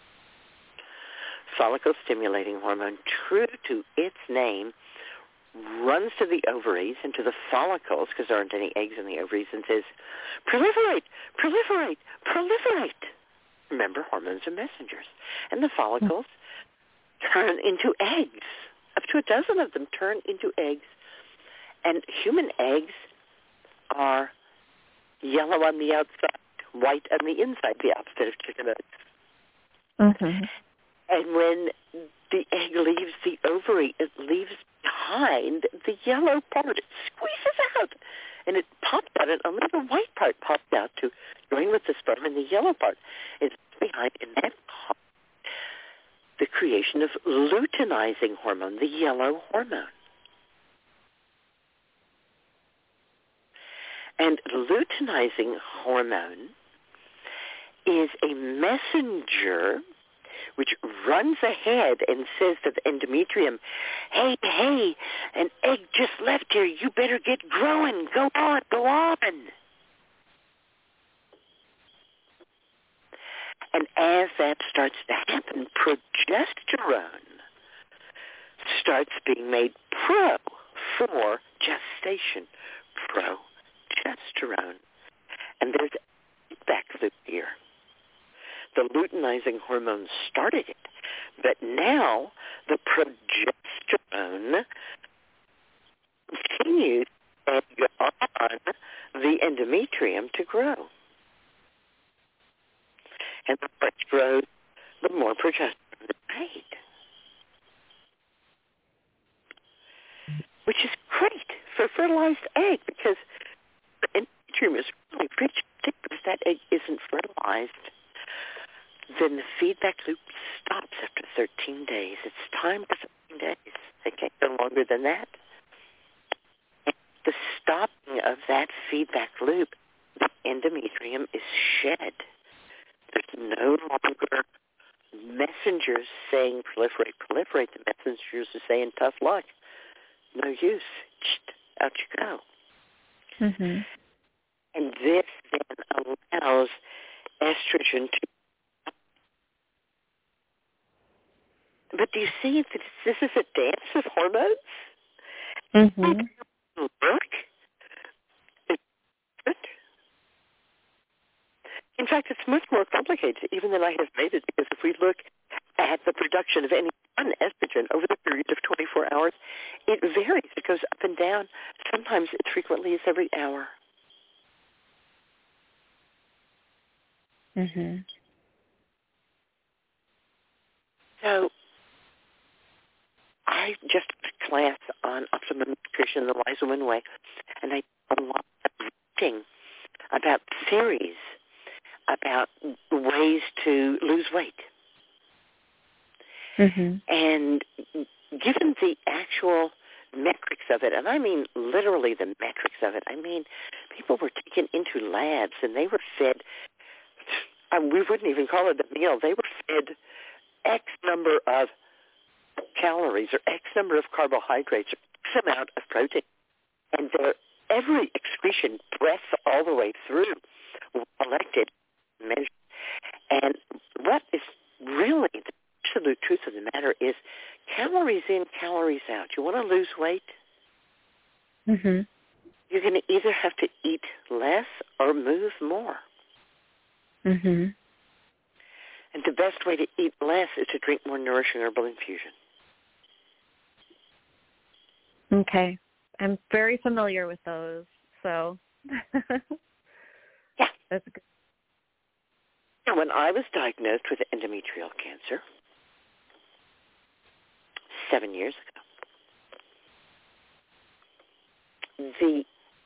Follicle-stimulating hormone, true to its name, runs to the ovaries and to the follicles, because there aren't any eggs in the ovaries, and says, proliferate, proliferate, proliferate. Remember, hormones are messengers. And the follicles turn into eggs. Up to a dozen of them turn into eggs. And human eggs are yellow on the outside, white on the inside, the opposite of chicken eggs. Mm-hmm. And when the egg leaves the ovary, it leaves behind the yellow part. It squeezes out, and it pops out, and only the white part pops out to join with the sperm, and the yellow part is behind, and that causes the creation of luteinizing hormone, the yellow hormone. And luteinizing hormone is a messenger which runs ahead and says to the endometrium, hey, hey, an egg just left here. You better get growing. Go on, go on. And as that starts to happen, progesterone starts being made pro for gestation, progesterone. And there's a feedback loop here. The luteinizing hormone started it, but now the progesterone continues and go on the endometrium to grow. And the more it grows, the more progesterone is made, which is great for a fertilized egg, because the endometrium is really rich. If that egg isn't fertilized, then the feedback loop stops after thirteen days. It's time for thirteen days. It can't go longer than that. And the stopping of that feedback loop, the endometrium is shed. There's no longer messengers saying proliferate, proliferate. The messengers are saying tough luck. No use. Out you go. Mm-hmm. And this then allows estrogen to. But do you see that this is a dance of hormones? Mm-hmm. Look. In fact, it's much more complicated even than I have made it, because if we look at the production of any one estrogen over the period of twenty-four hours, it varies. It goes up and down. Sometimes it frequently is every hour. Mm-hmm. So I just took a class on optimum nutrition the Wise Woman Way, and I did a lot of reading about theories about ways to lose weight. Mm-hmm. And given the actual metrics of it, and I mean literally the metrics of it, I mean people were taken into labs and they were fed, um, we wouldn't even call it a meal, they were fed X number of calories or X number of carbohydrates or X amount of protein. And their every excretion breath all the way through collected, measured. And what is really the absolute truth of the matter is calories in, calories out. You want to lose weight? Mm-hmm. You're going to either have to eat less or move more. Mm-hmm. And the best way to eat less is to drink more nourishing herbal infusion. Okay. I'm very familiar with those, so. Yeah. That's good. When I was diagnosed with endometrial cancer seven years ago, the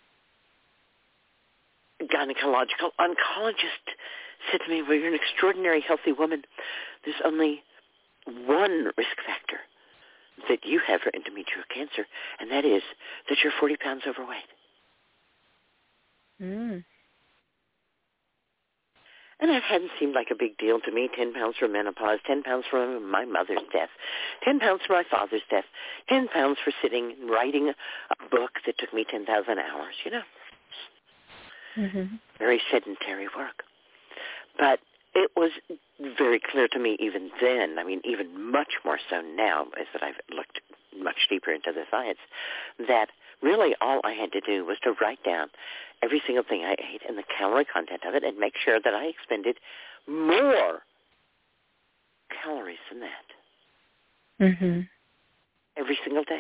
gynecological oncologist said to me, well, you're an extraordinary healthy woman. There's only one risk factor that you have for endometrial cancer, and that is that you're forty pounds overweight. Mm. And it hadn't seemed like a big deal to me, ten pounds for menopause, ten pounds for my mother's death, ten pounds for my father's death, ten pounds for sitting and writing a book that took me ten thousand hours, you know. Mm-hmm. Very sedentary work. But it was very clear to me even then, I mean, even much more so now, as that I've looked much deeper into the science, that really all I had to do was to write down every single thing I ate and the calorie content of it and make sure that I expended more calories than that. Mm-hmm. Every single day.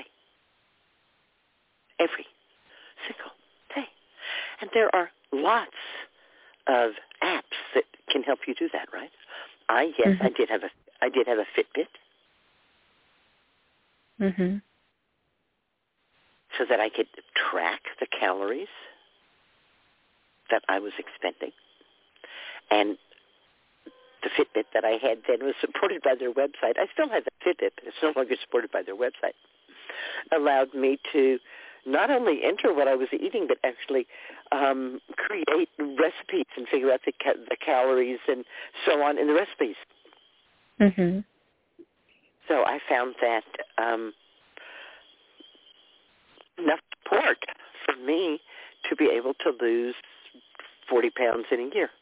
Every single day. And there are lots of apps that can help you do that, right? I yes, mm-hmm. I did have a I did have a Fitbit. Mm-hmm. So that I could track the calories that I was expending. And the Fitbit that I had then was supported by their website. I still have the Fitbit, but it's no longer supported by their website. Allowed me to not only enter what I was eating, but actually um, create recipes and figure out the, ca- the calories and so on in the recipes. Mm-hmm. So I found that um, enough support for me to be able to lose forty pounds in a year.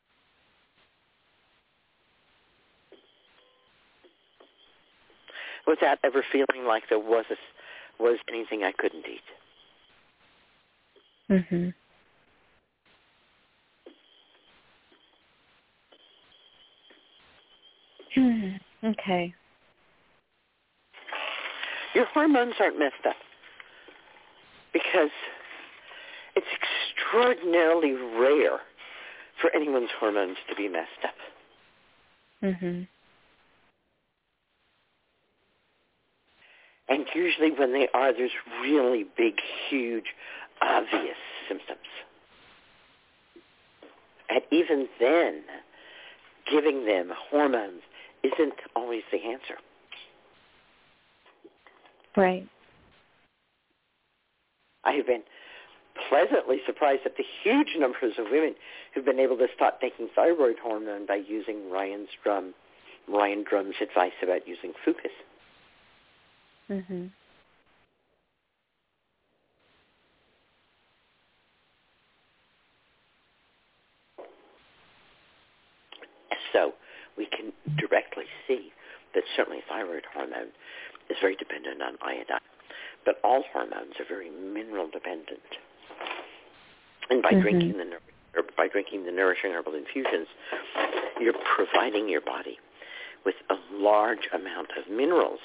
Without ever feeling like there was a, was anything I couldn't eat. Mm-hmm. Hmm. Okay. Your hormones aren't messed up because it's extraordinarily rare for anyone's hormones to be messed up. Mm-hmm. And usually when they are, there's really big, huge, obvious symptoms. And even then, giving them hormones isn't always the answer. Right. I have been pleasantly surprised at the huge numbers of women who've been able to stop taking thyroid hormone by using Ryan's Drum, Ryan Drum's advice about using Fucus. Mm-hmm. So we can directly see that certainly thyroid hormone is very dependent on iodine, but all hormones are very mineral dependent. And by mm-hmm. drinking the or by drinking the nourishing herbal infusions, you're providing your body with a large amount of minerals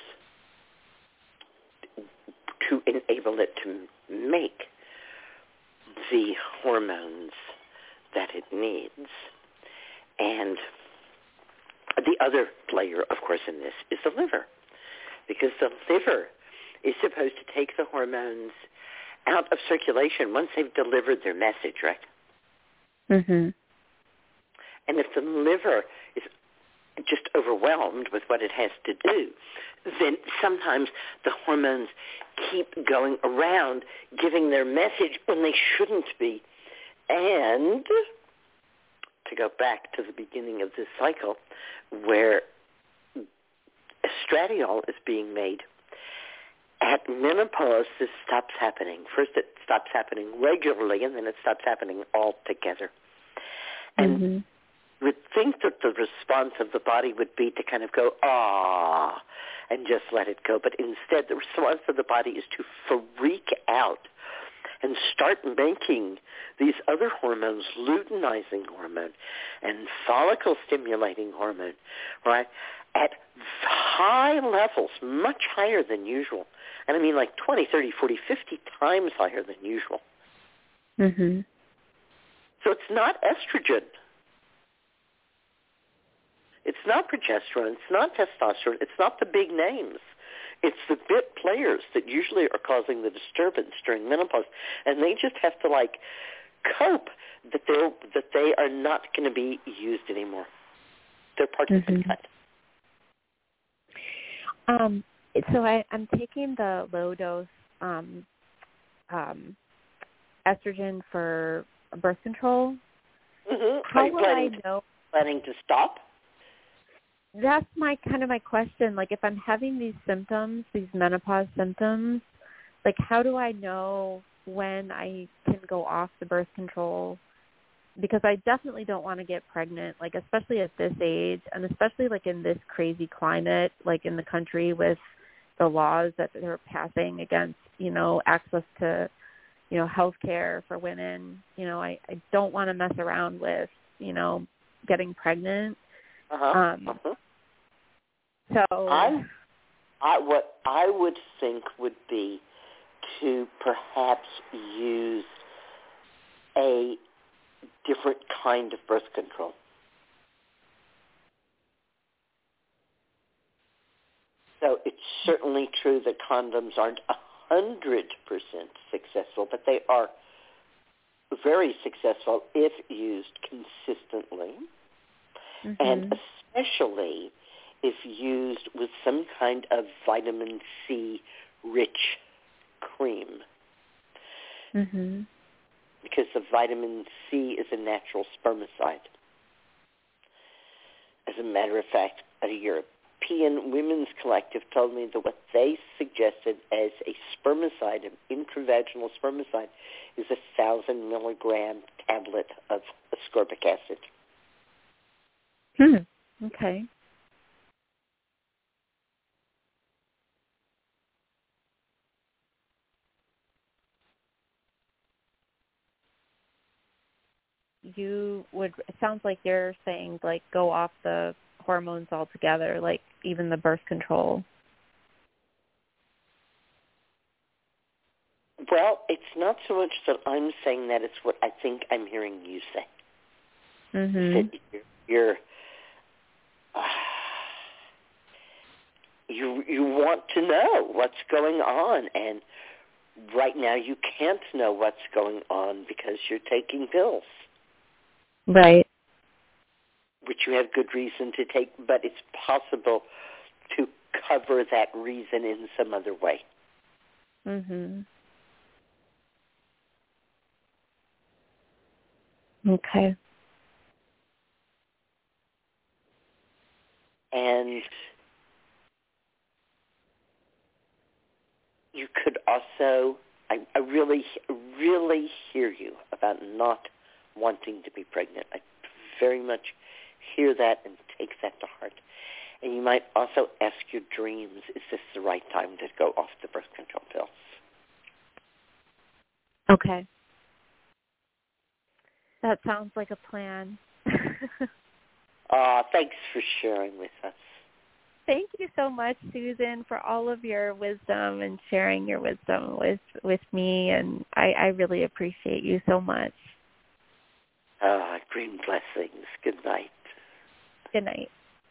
to enable it to make the hormones that it needs. And the other player, of course, in this is the liver, because the liver is supposed to take the hormones out of circulation once they've delivered their message, right? Mm-hmm. And if the liver is just overwhelmed with what it has to do, then sometimes the hormones keep going around giving their message when they shouldn't be. And to go back to the beginning of this cycle where estradiol is being made, at menopause this stops happening. First it stops happening regularly, and then it stops happening altogether. And mm-hmm. would think that the response of the body would be to kind of go, ah, and just let it go. But instead, the response of the body is to freak out and start making these other hormones, luteinizing hormone and follicle-stimulating hormone, right, at high levels, much higher than usual. And I mean like twenty, thirty, forty, fifty times higher than usual. Mm-hmm. So it's not estrogen. It's not progesterone. It's not testosterone. It's not the big names. It's the bit players that usually are causing the disturbance during menopause, and they just have to like cope that they that they are not going to be used anymore. Their parts have been Mm-hmm. cut. Um, so I, I'm taking the low dose um, um, estrogen for birth control, Mm-hmm. how Are you will planning, I know? planning to stop? That's my kind of my question. Like, if I'm having these symptoms, these menopause symptoms, like, how do I know when I can go off the birth control? Because I definitely don't want to get pregnant, like, especially at this age, and especially, like, in this crazy climate, like, in the country with the laws that they're passing against, you know, access to, you know, health care for women. You know, I, I don't want to mess around with, you know, getting pregnant. Uh-huh. Um, uh-huh. So I, I, what I would think would be to perhaps use a different kind of birth control. So it's certainly true that condoms aren't a hundred percent successful, but they are very successful if used consistently, mm-hmm. and especially if used with some kind of vitamin C rich cream. Mm-hmm. Because the vitamin C is a natural spermicide. As a matter of fact, a European women's collective told me that what they suggested as a spermicide, an intravaginal spermicide, is a thousand milligram tablet of ascorbic acid. Hmm. Okay. You would, it sounds like you're saying, like, go off the hormones altogether, like even the birth control. Well, it's not so much that I'm saying that, it's what I think I'm hearing you say. Mm-hmm. That you're, you're uh, you you want to know what's going on, and right now you can't know what's going on because you're taking pills. Right. Which you have good reason to take, but it's possible to cover that reason in some other way. Mhm. Okay. And you could also, I, I really, really hear you about not wanting to be pregnant. I very much hear that and take that to heart. And you might also ask your dreams, is this the right time to go off the birth control pills? Okay. That sounds like a plan. uh, thanks for sharing with us. Thank you so much, Susan, for all of your wisdom and sharing your wisdom with, with me, and I, I really appreciate you so much. Ah, green blessings. Good night. Good night.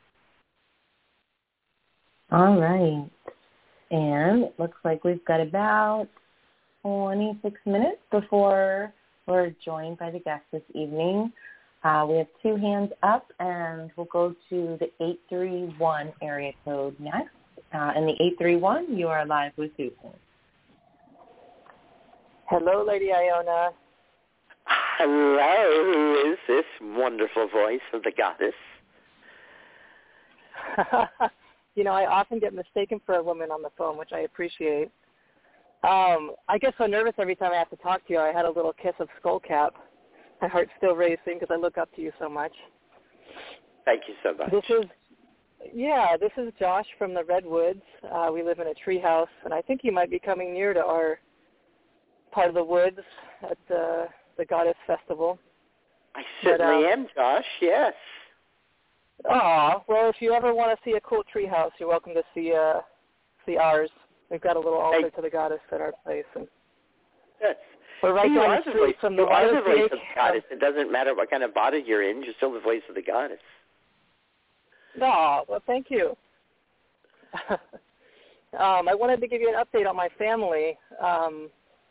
All right. And it looks like we've got about twenty-six minutes before we're joined by the guest this evening. Uh, we have two hands up, and we'll go to the eight three one area code next. Uh, in the eight three one, you are live with Susan. Hello, Lady Iona. Hello, who is this wonderful voice of the goddess? You know, I often get mistaken for a woman on the phone, which I appreciate. Um, I get so nervous every time I have to talk to you. I had a little kiss of skullcap. My heart's still racing because I look up to you so much. Thank you so much. This is, yeah, this is Josh from the Redwoods. Uh, we live in a tree house, and I think you might be coming near to our part of the woods at the, the Goddess Festival. I certainly but, um, am, Josh, yes. Oh, well, if you ever want to see a cool tree house, you're welcome to see uh, see ours. We've got a little altar to the goddess at our place. And yes. we're right you down are the the street voice, from the you are the Y M C A voice of the goddess. It doesn't matter what kind of body you're in, you're still the voice of the goddess. Oh, well, thank you. um, I wanted to give you an update on my family. Um,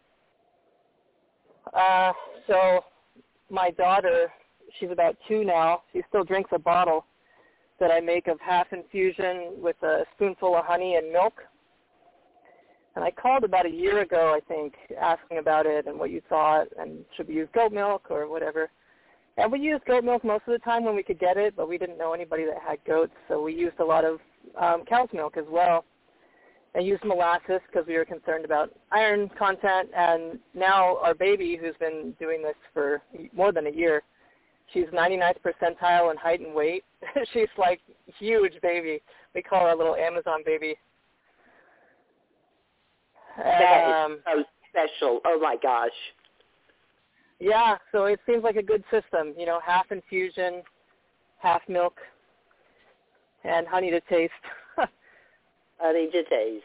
uh, so my daughter, she's about two now. She still drinks a bottle that I make of half infusion with a spoonful of honey and milk. And I called about a year ago, I think, asking about it and what you thought and should we use goat milk or whatever. And we used goat milk most of the time when we could get it, but we didn't know anybody that had goats, so we used a lot of um, cow's milk as well. And used molasses because we were concerned about iron content. And now our baby, who's been doing this for more than a year, she's ninety-ninth percentile in height and weight. She's like huge baby. We call her a little Amazon baby. That um, is so special. Oh, my gosh. Yeah, so it seems like a good system, you know, half infusion, half milk, and honey to taste. Honey to taste.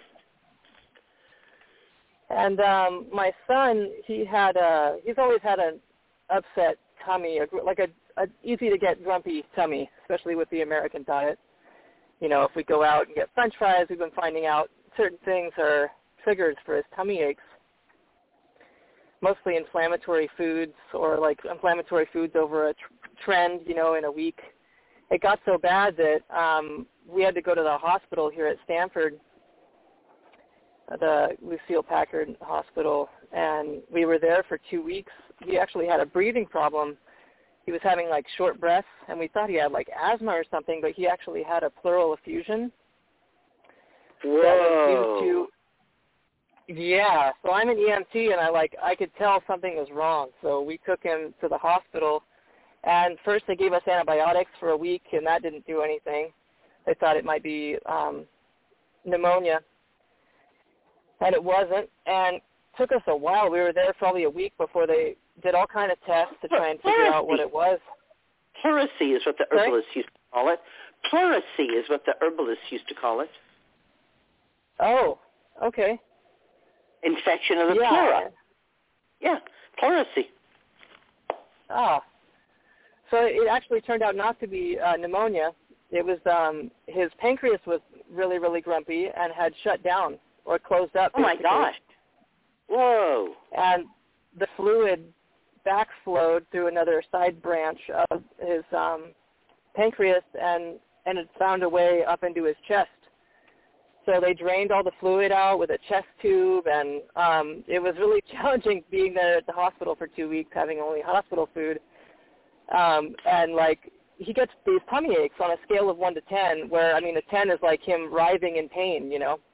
And um, my son, he had a, he's always had an upset tummy, a, like a, a easy to get grumpy tummy, especially with the American diet. You know, if we go out and get French fries, we've been finding out certain things are triggers for his tummy aches. Mostly inflammatory foods or like inflammatory foods over a tr- trend, you know, in a week. It got so bad that um, we had to go to the hospital here at Stanford, the Lucille Packard Hospital, and we were there for two weeks. He actually had a breathing problem. He was having like short breaths, and we thought he had like asthma or something, but he actually had a pleural effusion. Whoa. That was due to Yeah, so I'm an E M T, and I like I could tell something was wrong. So we took him to the hospital, and first they gave us antibiotics for a week, and that didn't do anything. They thought it might be um, pneumonia, and it wasn't. And it took us a while. We were there probably a week before they did all kind of tests to try and figure out what it was. Pleurisy is what the Sorry? herbalists used to call it. Pleurisy is what the herbalists used to call it. Oh, okay. Infection of the Yeah. pleura. Yeah, pleurisy. Ah. So it actually turned out not to be uh, pneumonia. It was um, his pancreas was really, really grumpy and had shut down or closed up. Oh, my basically. gosh. Whoa. And the fluid backflowed through another side branch of his um, pancreas and, and it found a way up into his chest. So they drained all the fluid out with a chest tube, and um, it was really challenging being there at the hospital for two weeks, having only hospital food. Um, and, like, he gets these tummy aches on a scale of one to ten, where, I mean, a ten is like him writhing in pain, you know.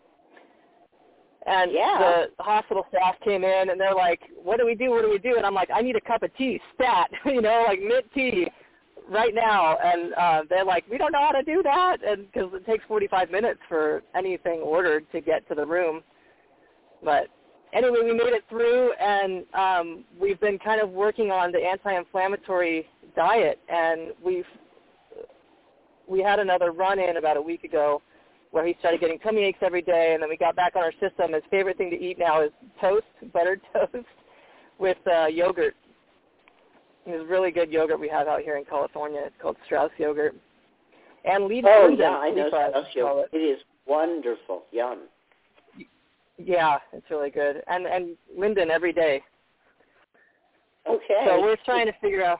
And yeah. the hospital staff came in, and they're like, what do we do, what do we do? And I'm like, I need a cup of tea, stat, you know, like mint tea. Right now, and uh, they're like, we don't know how to do that, and because it takes forty-five minutes for anything ordered to get to the room. But anyway, we made it through, and um, we've been kind of working on the anti-inflammatory diet, and we've we had another run-in about a week ago where he started getting tummy aches every day, and then we got back on our system. His favorite thing to eat now is toast, buttered toast, with uh, yogurt. There's really good yogurt we have out here in California. It's called Strauss yogurt. And Lee Oh, Linden, yeah, I know Strauss Strauss yogurt. It is wonderful. Yum. Yeah, it's really good. And and Linden every day. Okay. So we're trying to figure out.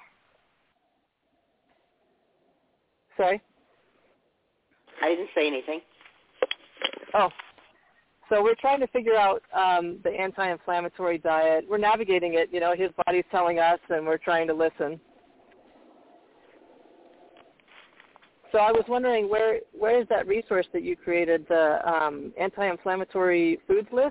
Sorry? I didn't say anything. Oh. So we're trying to figure out um, the anti-inflammatory diet. We're navigating it. You know, his body's telling us, and we're trying to listen. So I was wondering, where where is that resource that you created, the um, anti-inflammatory foods list?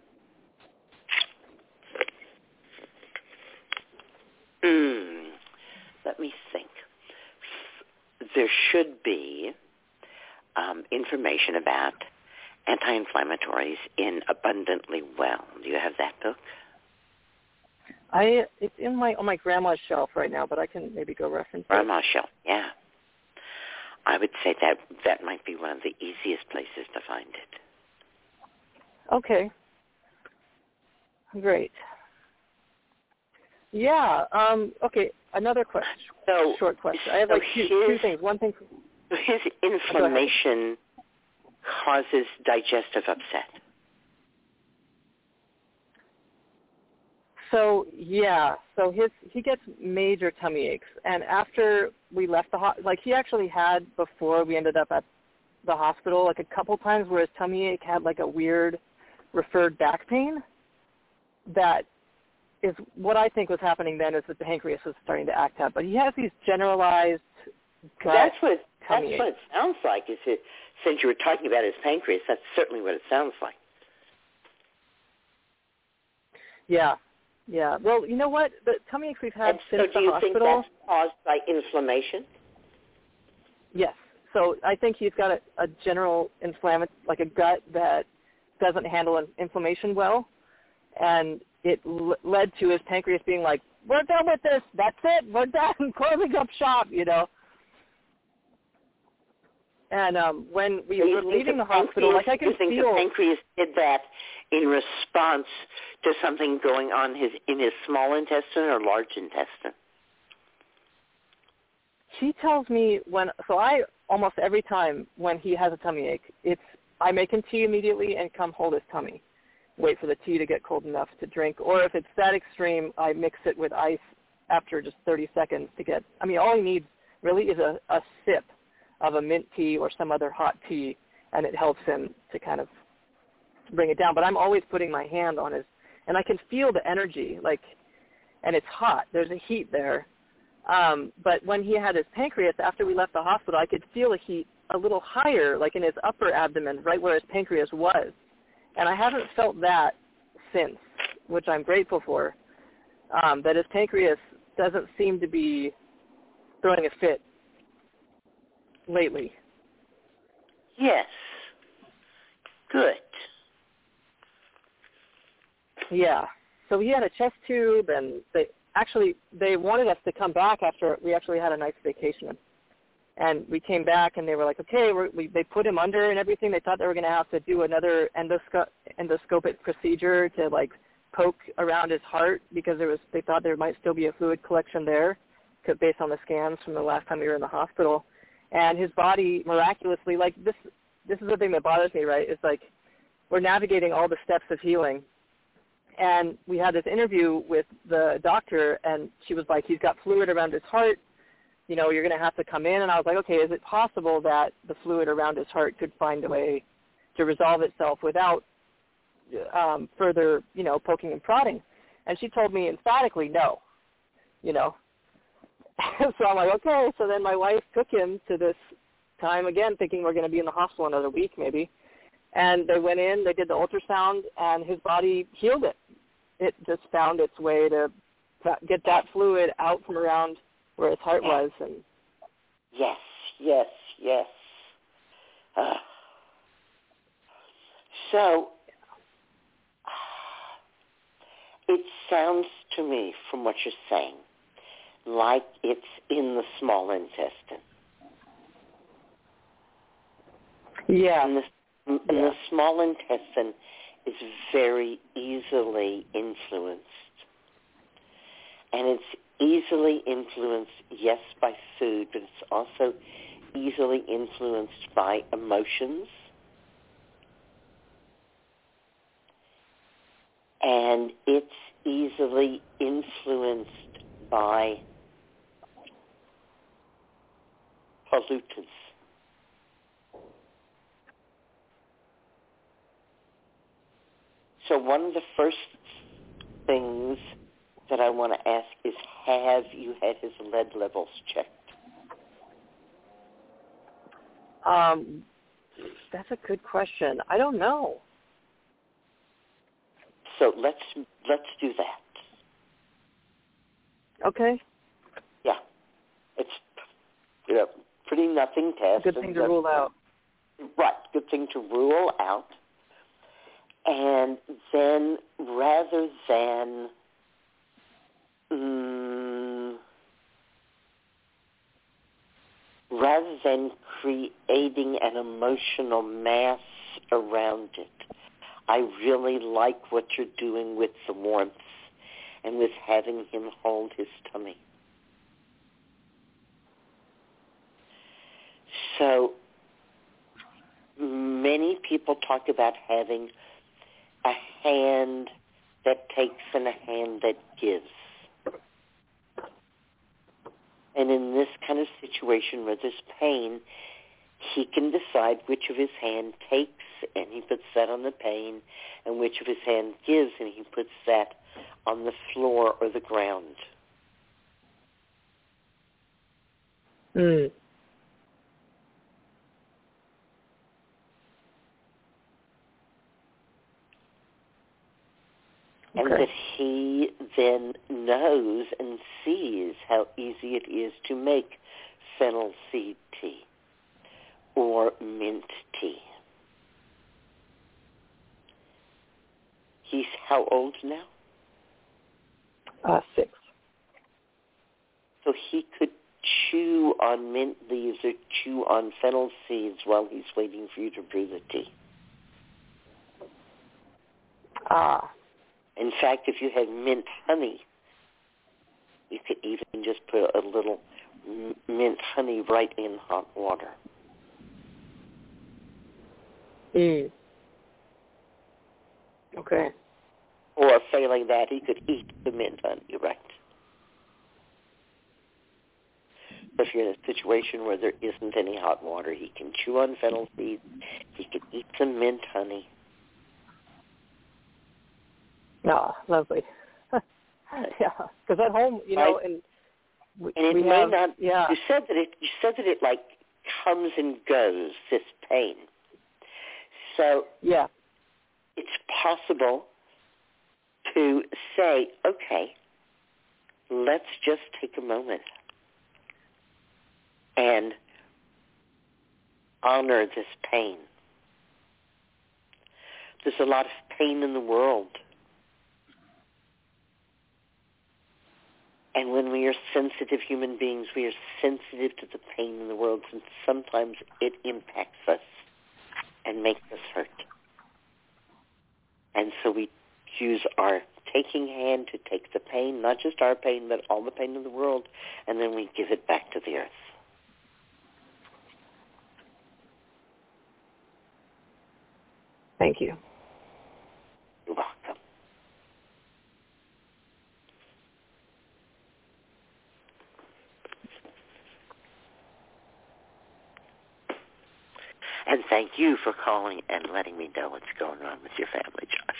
Hmm. Let me think. There should be um, information about anti-inflammatories in Abundantly Well. Do you have that book? I it's in my on my grandma's shelf right now, but I can maybe go reference it. Grandma's shelf, yeah. I would say that that might be one of the easiest places to find it. Okay. Great. Yeah. Um, okay. Another question. So, short question. I have so like two, his, two things. One thing. His inflammation causes digestive upset. So yeah, so his he gets major tummy aches, and after we left the ho- like he actually had before we ended up at the hospital, like a couple times where his tummy ache had like a weird referred back pain that is what I think was happening then is that the pancreas was starting to act up. But he has these generalized gut That's what that's tummy what aches. it sounds like. Is it, since you were talking about his pancreas, that's certainly what it sounds like. Yeah, yeah. Well, you know what? The tummy aches we've had And since so the do you hospital. think that's caused by inflammation? Yes. So I think he's got a, a general inflammatory, like a gut that doesn't handle in- inflammation well, and it l- led to his pancreas being like, "We're done with this. That's it. We're done. Closing up shop." You know. And um, when we Do you were think leaving the the hospital, pancreas- like I you could think feel. the pancreas did that in response to something going on his in his small intestine or large intestine? She tells me when, so I almost every time when he has a tummy ache, it's I make him tea immediately and come hold his tummy, wait for the tea to get cold enough to drink, or if it's that extreme, I mix it with ice after just thirty seconds to get. I mean, all he needs really is a, a sip of a mint tea or some other hot tea, and it helps him to kind of bring it down. But I'm always putting my hand on his, and I can feel the energy, like, and it's hot. There's a heat there. Um, but when he had his pancreas, after we left the hospital, I could feel the heat a little higher, like in his upper abdomen, right where his pancreas was. And I haven't felt that since, which I'm grateful for, um, that his pancreas doesn't seem to be throwing a fit lately. Yes. Good. Yeah. So he had a chest tube, and they actually they wanted us to come back after we actually had a nice vacation. And we came back, and they were like, okay, we're, we, they put him under and everything. They thought they were going to have to do another endosco- endoscopic procedure to, like, poke around his heart because there was they thought there might still be a fluid collection there based on the scans from the last time we were in the hospital. And his body miraculously, like, this this is the thing that bothers me, right? It's like we're navigating all the steps of healing. And we had this interview with the doctor, and she was like, he's got fluid around his heart. You know, you're going to have to come in. And I was like, okay, is it possible that the fluid around his heart could find a way to resolve itself without um, further, you know, poking and prodding? And she told me emphatically, no, you know. So I'm like, okay. So then my wife took him to this time again, thinking we're going to be in the hospital another week maybe. And they went in, they did the ultrasound, and his body healed it. It just found its way to get that fluid out from around where his heart was. And yes, yes, yes. Uh, so it sounds to me, from what you're saying, like it's in the small intestine. Yeah. And the, and yeah. the small intestine is very easily influenced. And it's easily influenced, yes, by food, but it's also easily influenced by emotions. And it's easily influenced by pollutants. So one of the first things that I want to ask is, have you had his lead levels checked? Um, that's a good question. I don't know. So let's let's do that. Okay. Yeah, it's you know, pretty nothing test. Good thing to rule out. Right, good thing to rule out. And then rather than mm, rather than creating an emotional mass around it, I really like what you're doing with the warmth and with having him hold his tummy. So many people talk about having a hand that takes and a hand that gives. And in this kind of situation where there's pain, he can decide which of his hand takes and he puts that on the pain, and which of his hand gives and he puts that on the floor or the ground. Mm. And Okay. that he then knows and sees how easy it is to make fennel seed tea or mint tea. He's how old now? Uh, six. So he could chew on mint leaves or chew on fennel seeds while he's waiting for you to brew the tea. Ah. In fact, if you had mint honey, you could even just put a little m- mint honey right in hot water. Mm. Okay. Or failing that, he could eat the mint honey, right? If you're in a situation where there isn't any hot water, he can chew on fennel seeds. He can eat some mint honey. Ah, lovely. Yeah, because at home, you know, Right. and we, And it we may have, not. yeah, You said that it. You said that it like comes and goes. This pain. So yeah, it's possible to say, okay, let's just take a moment and honor this pain. There's a lot of pain in the world. And when we are sensitive human beings, we are sensitive to the pain in the world, and sometimes it impacts us and makes us hurt. And so we use our taking hand to take the pain, not just our pain, but all the pain in the world, and then we give it back to the earth. thank you. You're welcome. And thank you for calling and letting me know what's going on with your family, Josh.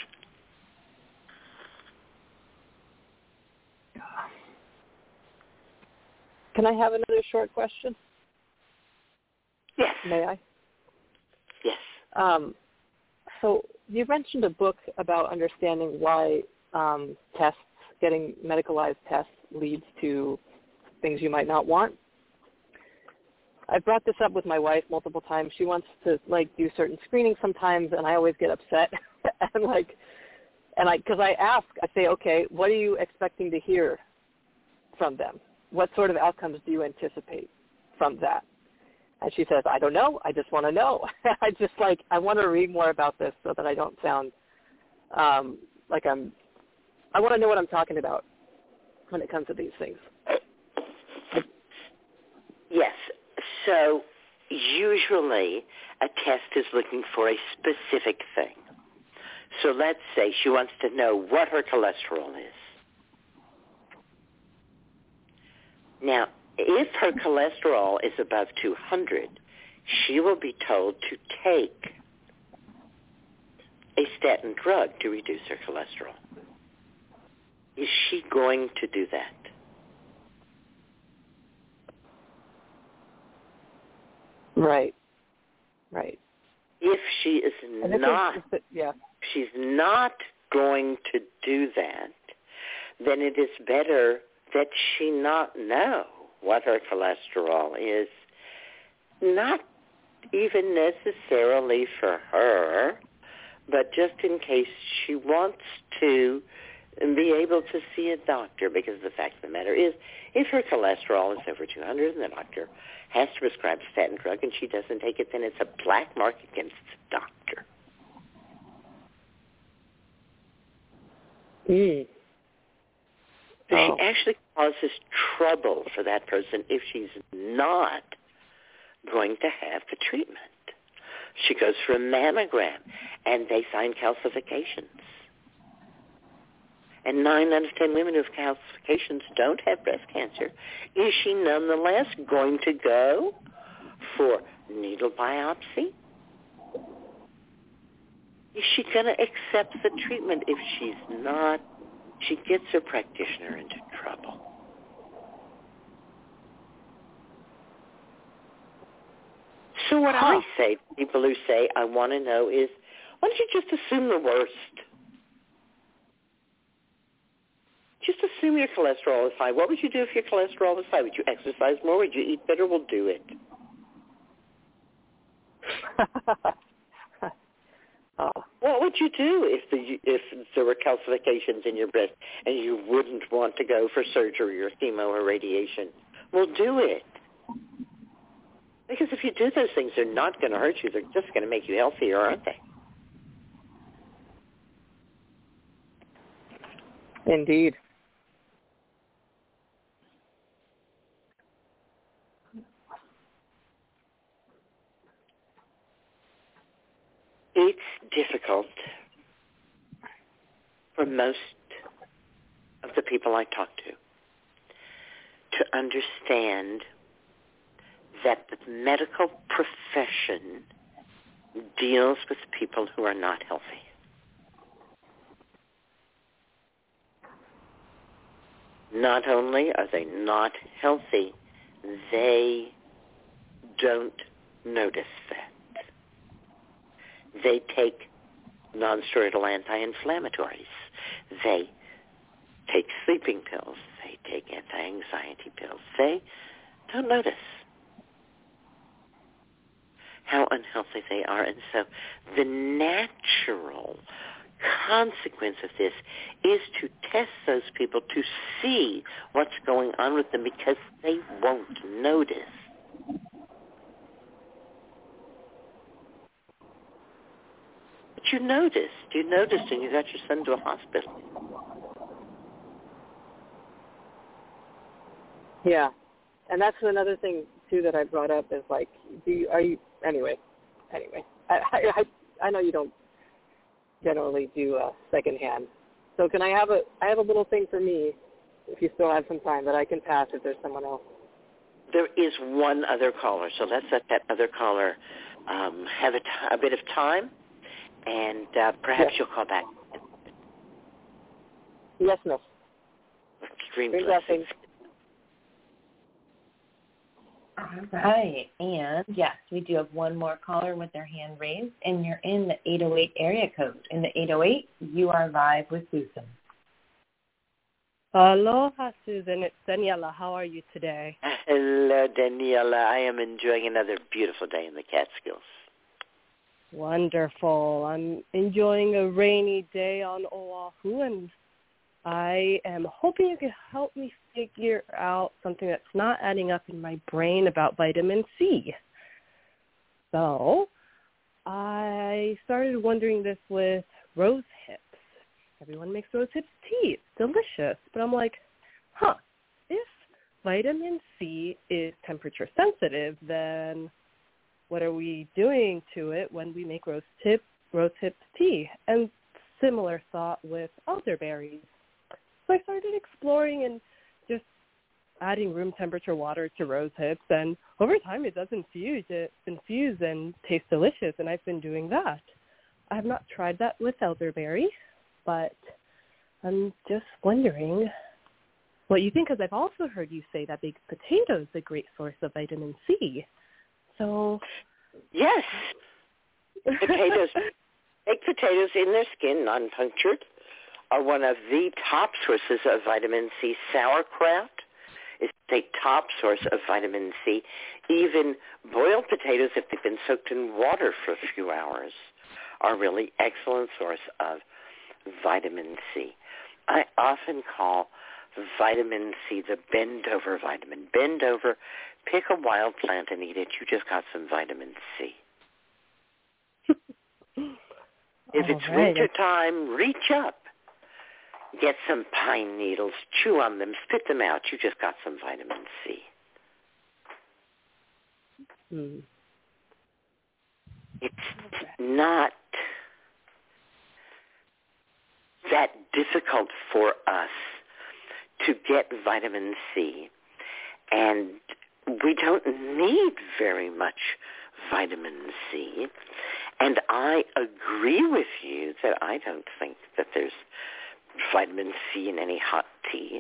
Can I have another short question? Yes. May I? Yes. Um, so you mentioned a book about understanding why um, tests, getting medicalized tests, leads to things you might not want. I brought this up with my wife multiple times. She wants to like do certain screenings sometimes, and I always get upset. and like, and I because I ask, I say, okay, what are you expecting to hear from them? What sort of outcomes do you anticipate from that? And she says, I don't know. I just want to know. I just like, I want to read more about this so that I don't sound um, like I'm, I want to know what I'm talking about when it comes to these things. Yes. So usually a test is looking for a specific thing. So let's say she wants to know what her cholesterol is. Now, if her cholesterol is above two hundred, she will be told to take a statin drug to reduce her cholesterol. Is she going to do that? Right. Right. If she is And this not, is, this, yeah. she's not going to do that, then it is better that she not know what her cholesterol is, not even necessarily for her, but just in case she wants to be able to see a doctor, because the fact of the matter is, if her cholesterol is over two hundred and the doctor has to prescribe a statin drug and she doesn't take it, then it's a black mark against the doctor. Mm. So Oh. she actually causes trouble for that person if she's not going to have the treatment. She goes for a mammogram, and they find calcifications. And nine out of ten women who have calcifications don't have breast cancer. Is she nonetheless going to go for needle biopsy? Is she going to accept the treatment? If she's not, she gets her practitioner into trouble. So what huh. I say to people who say, I want to know is, why don't you just assume the worst? Just assume your cholesterol is high. What would you do if your cholesterol was high? Would you exercise more? Would you eat better? We'll do it. oh. What would you do if the if there were calcifications in your breast and you wouldn't want to go for surgery or chemo or radiation? We'll do it. Because if you do those things, they're not going to hurt you. They're just going to make you healthier, aren't they? Indeed. It's difficult for most of the people I talk to to understand that the medical profession deals with people who are not healthy. Not only are they not healthy, they don't notice that. They take nonsteroidal anti-inflammatories. They take sleeping pills. They take anti-anxiety pills. They don't notice how unhealthy they are. And so the natural consequence of this is to test those people to see what's going on with them, because they won't notice. But you noticed. You noticed and you got your son to a hospital. Yeah. And that's another thing, too, that I brought up is, like, do you, are you, anyway, anyway, I, I, I know you don't generally do uh, secondhand. So can I have a, I have a little thing for me, if you still have some time, that I can pass if there's someone else. There is one other caller, so let's let that other caller um, have a, t- a bit of time, and uh, perhaps yes. you'll call back. Yes, miss. Extreme Green blessings. blessings. All right. And, yes, we do have one more caller with their hand raised, and you're in the eight oh eight area code. In the eight oh eight, you are live with Susan. Aloha, Susan. It's Daniela. How are you today? Hello, Daniela. I am enjoying another beautiful day in the Catskills. Wonderful. I'm enjoying a rainy day on Oahu, and I am hoping you can help me figure out something that's not adding up in my brain about vitamin C. So I started wondering this with rose hips. Everyone makes rose hips tea. It's delicious. But I'm like, huh, if vitamin C is temperature sensitive, then what are we doing to it when we make rose tip, rose hips tea? And similar thought with elderberries. So I started exploring and just adding room temperature water to rose hips, and over time it does infuse, it infuse and taste delicious, and I've been doing that. I have not tried that with elderberry, but I'm just wondering what you think, because I've also heard you say that baked potato is a great source of vitamin C. So yes, potatoes, baked potatoes in their skin, non-punctured, are one of the top sources of vitamin C. Sauerkraut is a top source of vitamin C. Even boiled potatoes, if they've been soaked in water for a few hours, are really excellent source of vitamin C. I often call vitamin C the bend-over vitamin. Bend over, pick a wild plant and eat it. You just got some vitamin C. If it's right. wintertime, reach up. Get some pine needles, chew on them, spit them out. You just got some vitamin C. Hmm. It's not that difficult for us to get vitamin C. And we don't need very much vitamin C. And I agree with you that I don't think that there's vitamin C in any hot tea.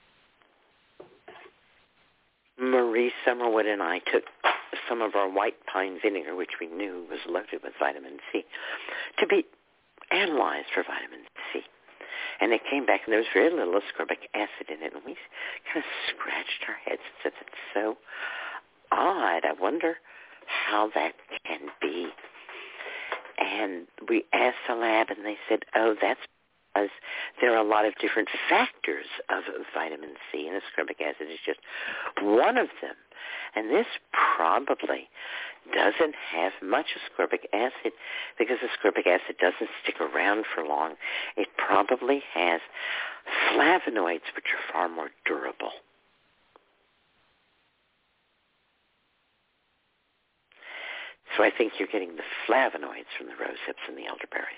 Marie Summerwood and I took some of our white pine vinegar, which we knew was loaded with vitamin C, to be analyzed for vitamin C. And it came back, and there was very little ascorbic acid in it. And we kind of scratched our heads and said, that's so odd. I wonder how that can be. And we asked the lab, and they said, oh, that's because there are a lot of different factors of vitamin C, and ascorbic acid is just one of them. And this probably doesn't have much ascorbic acid because ascorbic acid doesn't stick around for long. It probably has flavonoids, which are far more durable. So I think you're getting the flavonoids from the rose hips and the elderberries.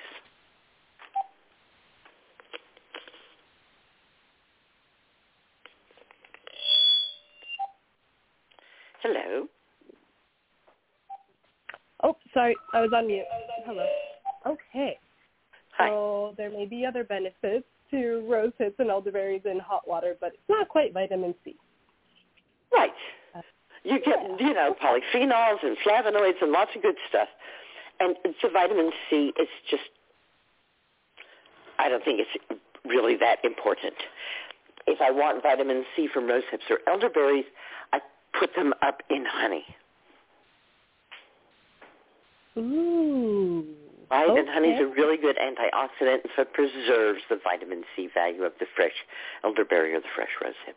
Hello. Oh, sorry, I was on mute. Hello. Okay. Hi. So there may be other benefits to rose hips and elderberries in hot water, but it's not quite vitamin C. Right. Uh, You get, yeah. you know, polyphenols and flavonoids and lots of good stuff. And the vitamin C is just, I don't think it's really that important. If I want vitamin C from rose hips or elderberries, I put them up in honey. Ooh. Right? Okay. And honey is a really good antioxidant, so it preserves the vitamin C value of the fresh elderberry or the fresh rose hip.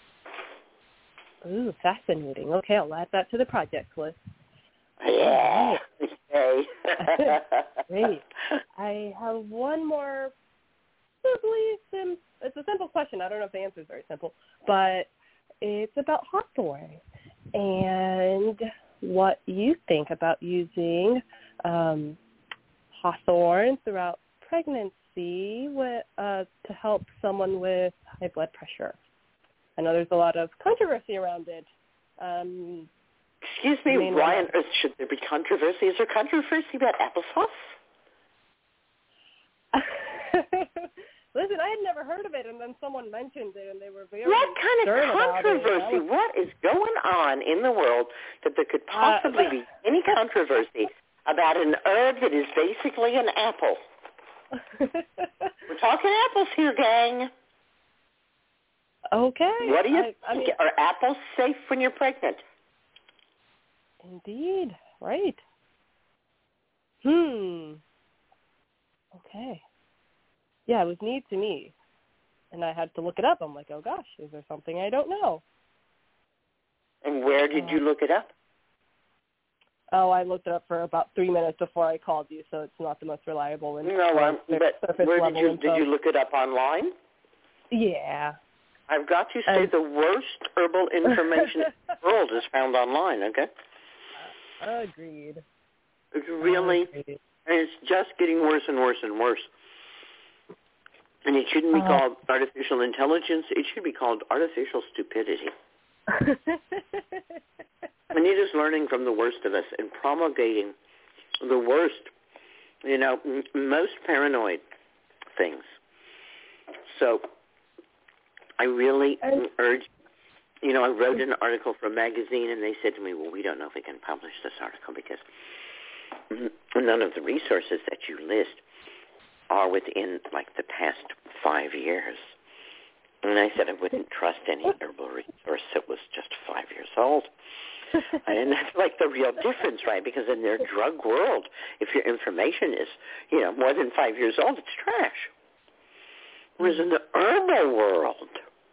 Ooh, fascinating. Okay, I'll add that to the project list. Yeah. Okay. Great. I have one more simply sim- it's a simple question. I don't know if the answer is very simple, but it's about hawthorn and what you think about using um, hawthorn throughout pregnancy with, uh, to help someone with high blood pressure. I know there's a lot of controversy around it. Um, Excuse me, why on earth should there be controversy? Is there controversy about applesauce? Listen, I had never heard of it, and then someone mentioned it, and they were very What kind of controversy? Was... What is going on in the world that there could possibly uh, be any controversy about an herb that is basically an apple? We're talking apples here, gang. Okay. What do you I, think? I mean, Are apples safe when you're pregnant? Indeed. Right. Hmm. Okay. Yeah, it was neat to me. And I had to look it up. I'm like, oh, gosh, is there something I don't know? And where did uh, you look it up? Oh, I looked it up for about three minutes before I called you, so it's not the most reliable. And no, um, but where did you, did you look it up online? Yeah. I've got to say um, the worst herbal information in the world is found online, okay? Uh, agreed. It's really, agreed. And it's just getting worse and worse and worse. And it shouldn't be uh, called artificial intelligence. It should be called artificial stupidity. And it is learning from the worst of us and promulgating the worst, you know, m- most paranoid things. So I really and, urge, you know, I wrote an article for a magazine, and they said to me, well, we don't know if we can publish this article because none of the resources that you list are within, like, the past five years. And I said I wouldn't trust any herbal resource that was just five years old. And that's, like, the real difference, right? Because in their drug world, if your information is, you know, more than five years old, it's trash. Whereas in the herbal world,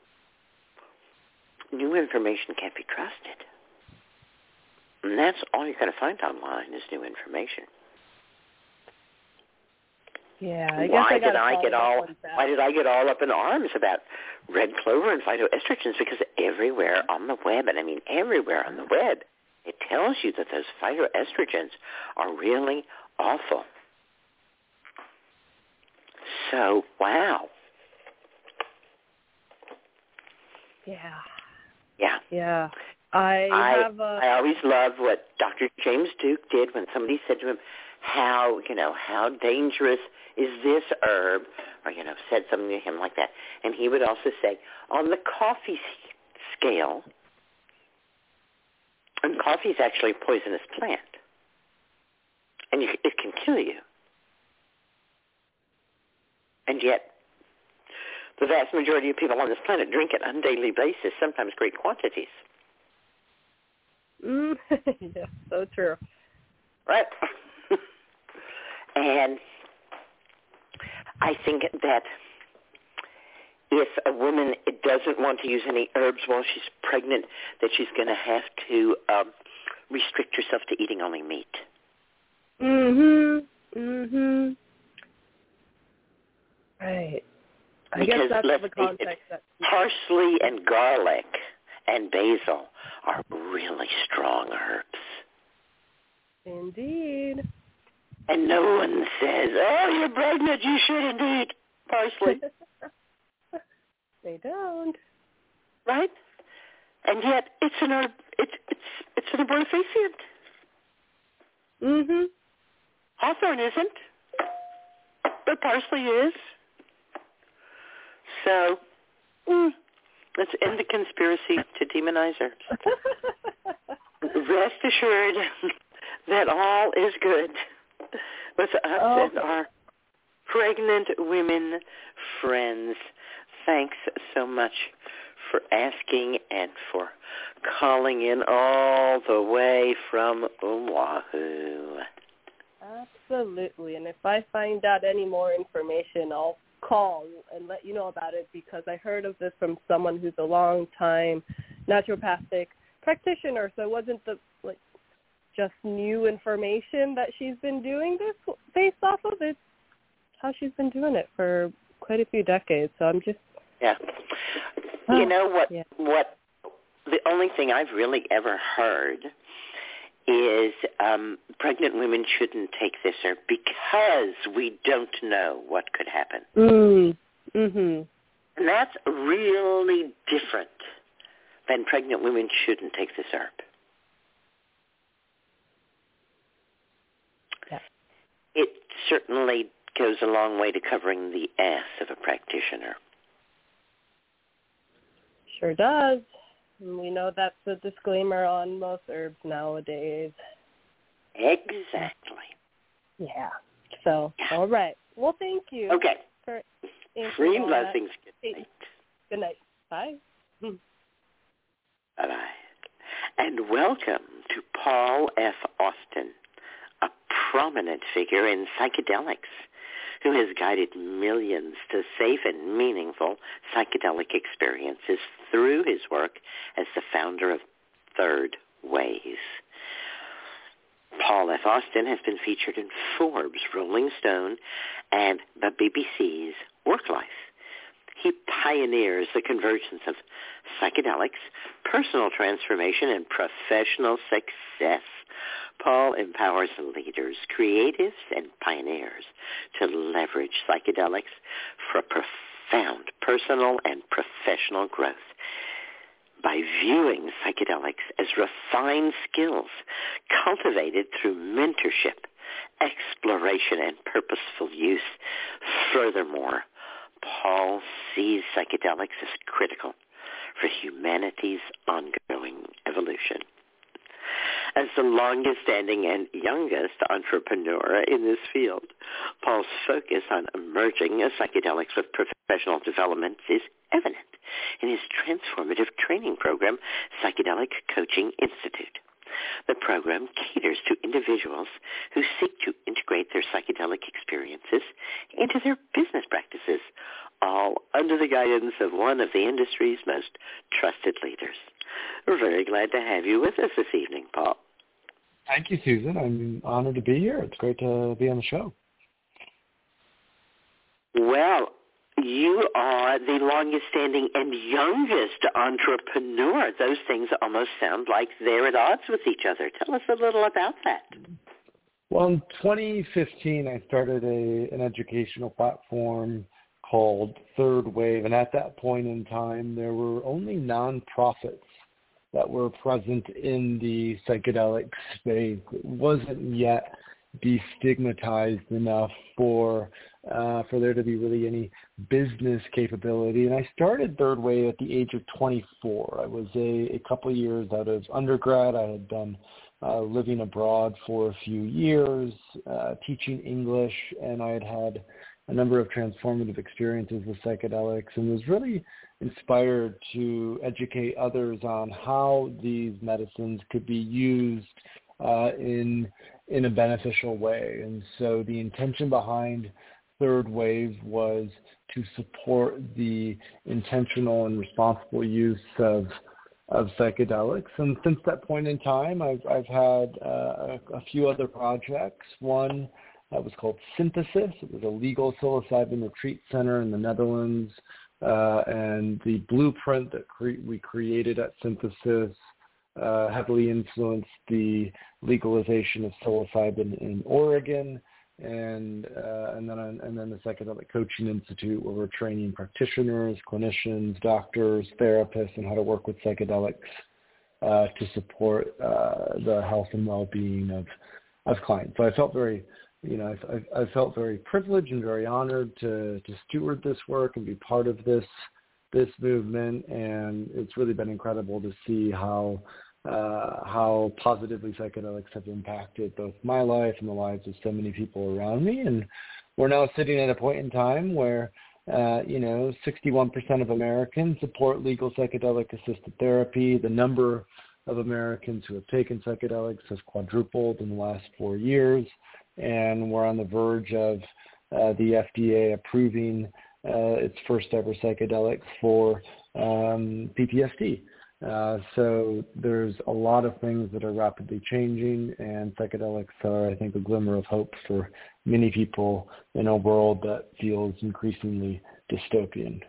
new information can't be trusted. And that's all you're going to find online is new information. Yeah, I guess why I did I get all? Why did I get all up in arms about red clover and phytoestrogens? Because everywhere on the web, and I mean everywhere on the web, it tells you that those phytoestrogens are really awful. So, wow. Yeah. Yeah. Yeah. I, I have a... I always love what Doctor James Duke did when somebody said to him, how, you know, how dangerous is this herb, or, you know, said something to him like that. And he would also say, on the coffee scale, and coffee is actually a poisonous plant, and you, it can kill you. And yet, the vast majority of people on this planet drink it on a daily basis, sometimes great quantities. Mm, yeah, so true. Right? And I think that if a woman doesn't want to use any herbs while she's pregnant, that she's going to have to um, restrict herself to eating only meat. Mm-hmm. Mm-hmm. Right. I because guess that's let's the context. That... Parsley and garlic and basil are really strong herbs. Indeed. And no one says, oh, you're pregnant, you shouldn't eat parsley. They don't. Right? And yet it's an herb, it's it's it's an abortifacient. Mm-hmm. Hawthorn isn't, but parsley is. So, mm, let's end the conspiracy to demonize herbs. Rest assured that all is good with us oh. and our pregnant women friends. Thanks so much for asking and for calling in all the way from Oahu. Absolutely. And if I find out any more information, I'll call and let you know about it, because I heard of this from someone who's a long-time naturopathic practitioner. So it wasn't the like just new information that she's been doing this based off of. It's how she's been doing it for quite a few decades. So I'm just yeah. You know what? Yeah. What the only thing I've really ever heard is um, pregnant women shouldn't take this herb because we don't know what could happen. Mm. Mhm. And that's really different than pregnant women shouldn't take this herb. Yeah. It certainly goes a long way to covering the ass of a practitioner. Sure does. And we know that's a disclaimer on most herbs nowadays. Exactly. Yeah. So, yeah. All right. Well, thank you. Okay. For Free blessings. Good night. Good night. Bye. Bye-bye. And welcome to Paul F. Austin, a prominent figure in psychedelics, who has guided millions to safe and meaningful psychedelic experiences through his work as the founder of Third Ways. Paul F. Austin has been featured in Forbes, Rolling Stone, and the B B C's Work Life. He pioneers the convergence of psychedelics, personal transformation, and professional success. Paul empowers leaders, creatives, and pioneers to leverage psychedelics for profound personal and professional growth. By viewing psychedelics as refined skills cultivated through mentorship, exploration, and purposeful use. Furthermore, Paul sees psychedelics as critical for humanity's ongoing evolution. As the longest-standing and youngest entrepreneur in this field, Paul's focus on emerging psychedelics with professional development is evident in his transformative training program, Psychedelic Coaching Institute. The program caters to individuals who seek to integrate their psychedelic experiences into their business practices, all under the guidance of one of the industry's most trusted leaders. We're very glad to have you with us this evening, Paul. Thank you, Susan. I'm honored to be here. It's great to be on the show. Well, you are the longest-standing and youngest entrepreneur. Those things almost sound like they're at odds with each other. Tell us a little about that. Well, in twenty fifteen, I started a, an educational platform called Third Wave, and at that point in time, there were only nonprofits that were present in the psychedelic space. It wasn't yet destigmatized enough for uh, for there to be really any business capability. And I started Third Wave at the age of twenty-four. I was a, a couple of years out of undergrad. I had been uh, living abroad for a few years, uh, teaching English, and I had had a number of transformative experiences with psychedelics and was really inspired to educate others on how these medicines could be used uh, in in a beneficial way. And so the intention behind Third Wave was to support the intentional and responsible use of of psychedelics. And since that point in time, I've I've had uh, a, a few other projects. One that was called Synthesis. It was a legal psilocybin retreat center in the Netherlands. Uh, and the blueprint that cre- we created at Synthesis uh, heavily influenced the legalization of psilocybin in Oregon, and uh, and then and then the Psychedelic Coaching Institute, where we're training practitioners, clinicians, doctors, therapists, on how to work with psychedelics uh, to support uh, the health and well-being of of clients. So I felt very You know, I, I felt very privileged and very honored to, to steward this work and be part of this this movement, and it's really been incredible to see how uh, how positively psychedelics have impacted both my life and the lives of so many people around me. And we're now sitting at a point in time where uh, you know, sixty-one percent of Americans support legal psychedelic-assisted therapy. The number of Americans who have taken psychedelics has quadrupled in the last four years. And we're on the verge of uh, the F D A approving uh, its first ever psychedelic for um, P T S D. Uh, so there's a lot of things that are rapidly changing, and psychedelics are, I think, a glimmer of hope for many people in a world that feels increasingly dystopian.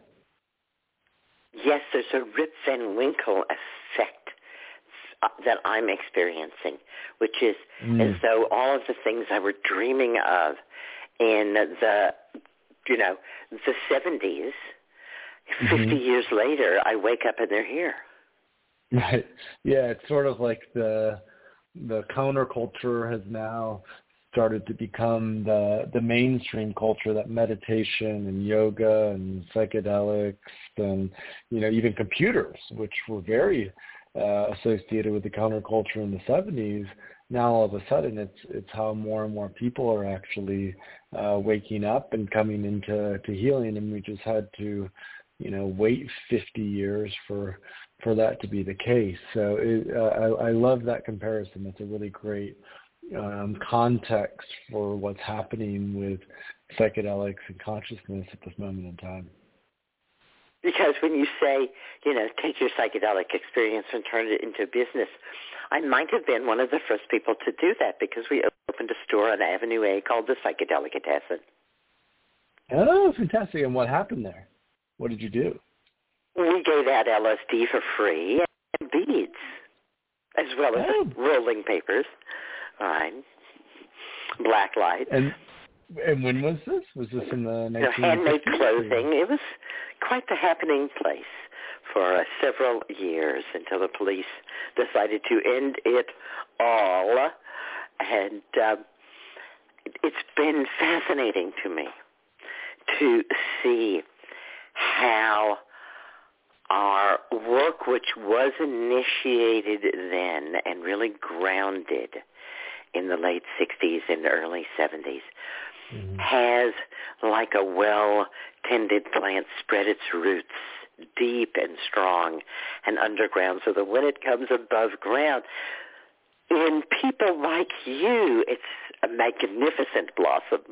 Yes, there's a Rip Van Winkle effect that I'm experiencing, which is mm. as though all of the things I were dreaming of in the, you know, the seventies, mm-hmm. fifty years later, I wake up and they're here. Right. Yeah, it's sort of like the the counterculture has now started to become the the mainstream culture, that meditation and yoga and psychedelics and, you know, even computers, which were very Uh, associated with the counterculture in the seventies, now all of a sudden it's it's how more and more people are actually uh, waking up and coming into to healing, and we just had to, you know, wait fifty years for for that to be the case. So it, uh, I, I love that comparison. It's a really great um, context for what's happening with psychedelics and consciousness at this moment in time. Because when you say, you know, take your psychedelic experience and turn it into business, I might have been one of the first people to do that, because we opened a store on Avenue A called the Psychedelicatessen. Oh, fantastic. And what happened there? What did you do? We gave out L S D for free and beads, as well as oh. rolling papers, right, black light. And And when was this? Was this in the nineteen fifties? No, handmade clothing. It was quite the happening place for uh, several years until the police decided to end it all. And uh, it's been fascinating to me to see how our work, which was initiated then and really grounded in the late sixties and early seventies, mm-hmm. has, like a well-tended plant, spread its roots deep and strong and underground, so that when it comes above ground, in people like you, it's a magnificent blossom.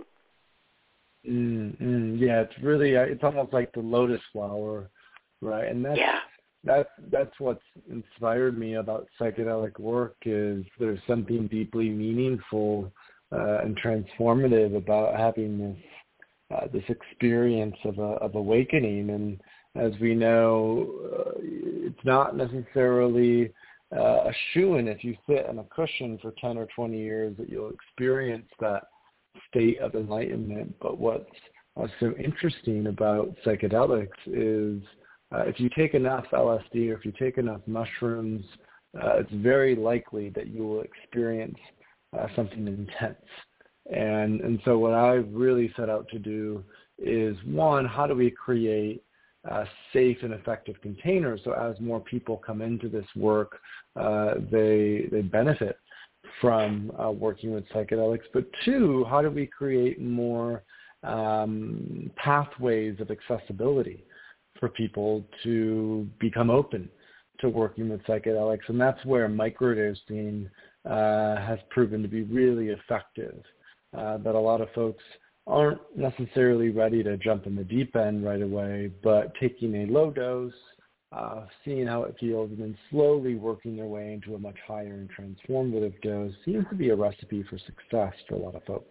Mm-hmm. Yeah, it's really, it's almost like the lotus flower, right? And that's, yeah. That's that's what's inspired me about psychedelic work, is there's something deeply meaningful uh, and transformative about having this uh, this experience of a, of awakening. And as we know, uh, it's not necessarily uh, a shoo-in if you sit on a cushion for ten or twenty years that you'll experience that state of enlightenment. But what's, what's so interesting about psychedelics is uh, if you take enough L S D or if you take enough mushrooms, uh, it's very likely that you will experience uh, something intense. And and so what I've really set out to do is, one, how do we create uh, safe and effective containers so as more people come into this work, uh, they they benefit from uh, working with psychedelics. But two, how do we create more um, pathways of accessibility for people to become open to working with psychedelics? And that's where microdosing uh, has proven to be really effective. Uh, that a lot of folks aren't necessarily ready to jump in the deep end right away, but taking a low dose, uh, seeing how it feels, and then slowly working their way into a much higher and transformative dose seems to be a recipe for success for a lot of folks.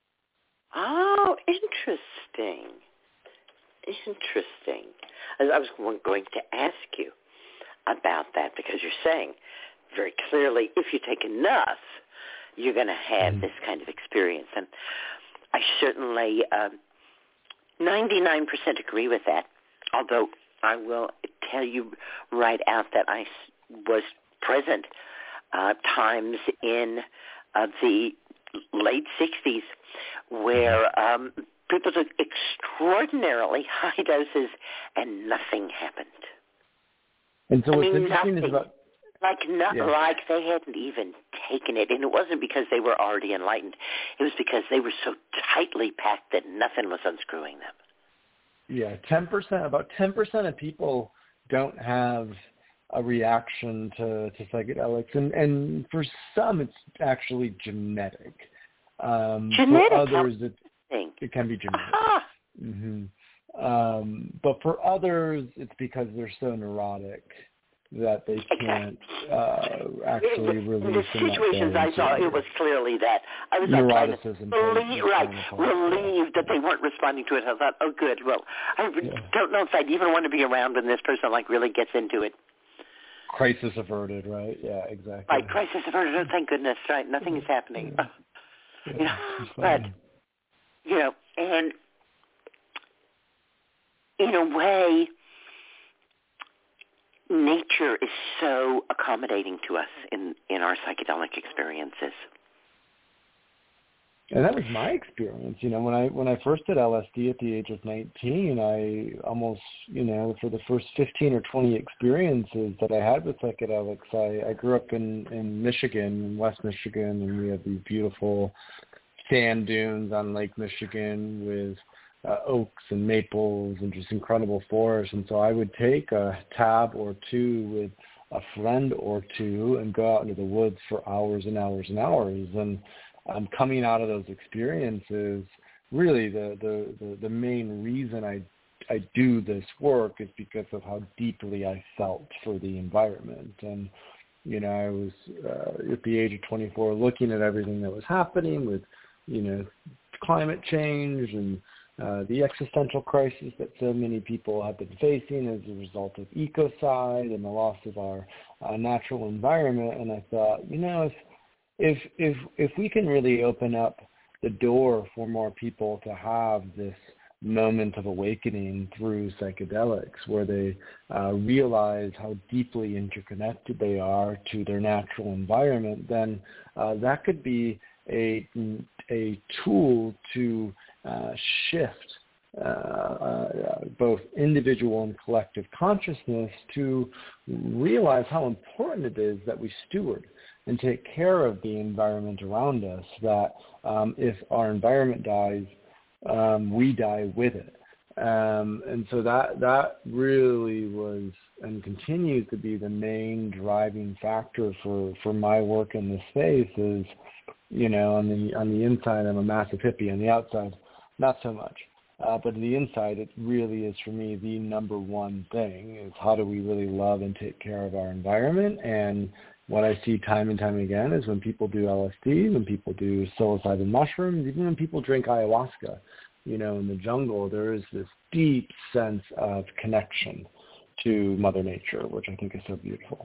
Oh, interesting. Interesting. I was going to ask you about that because you're saying very clearly if you take enough, you're going to have mm-hmm. this kind of experience. And I certainly um, ninety-nine percent agree with that, although I will tell you right out that I was present uh, times in uh, the late sixties where um, people took extraordinarily high doses and nothing happened. And so I what's mean, interesting nothing. is about... Like not, yeah. like they hadn't even taken it, and it wasn't because they were already enlightened. It was because they were so tightly packed that nothing was unscrewing them. Yeah, ten percent, about ten percent of people don't have a reaction to, to psychedelics, and, and for some it's actually genetic. Um, genetic? For others, it, it can be genetic. Aha. Mm-hmm. Um, but for others, it's because they're so neurotic that they can't uh, actually release. In the situations I saw, it was clearly that. I was like kind of relieved, right, relieved that they weren't responding to it. I thought, oh, good. Well, I yeah. don't know if I'd even want to be around when this person like really gets into it. Crisis averted, right? Yeah, exactly. Right, crisis averted. Oh, thank goodness, right? Nothing is happening. Yeah. You know, but you know, and in a way, nature is so accommodating to us in, in our psychedelic experiences. And that was my experience. You know, when I when I first did L S D at the age of nineteen, I almost, you know, for the first fifteen or twenty experiences that I had with psychedelics, I, I grew up in, in Michigan, in West Michigan, and we have these beautiful sand dunes on Lake Michigan with Uh, oaks and maples and just incredible forests. And so I would take a tab or two with a friend or two and go out into the woods for hours and hours and hours. And um, coming out of those experiences, really the, the, the, the main reason I, I do this work is because of how deeply I felt for the environment. And, you know, I was uh, at the age of twenty-four looking at everything that was happening with, you know, climate change and Uh, the existential crisis that so many people have been facing as a result of ecocide and the loss of our uh, natural environment. And I thought, you know, if, if if if we can really open up the door for more people to have this moment of awakening through psychedelics, where they uh, realize how deeply interconnected they are to their natural environment, then uh, that could be a a tool to Uh, shift uh, uh, both individual and collective consciousness to realize how important it is that we steward and take care of the environment around us, that um, if our environment dies, um, we die with it. Um, and so that that really was and continues to be the main driving factor for, for my work in this space is, you know, on the on the inside, I'm a massive hippie. On the outside, not so much. Uh, but on the inside, it really is, for me, the number one thing is how do we really love and take care of our environment. And what I see time and time again is when people do L S D, when people do psilocybin mushrooms, even when people drink ayahuasca, you know, in the jungle, there is this deep sense of connection to Mother Nature, which I think is so beautiful.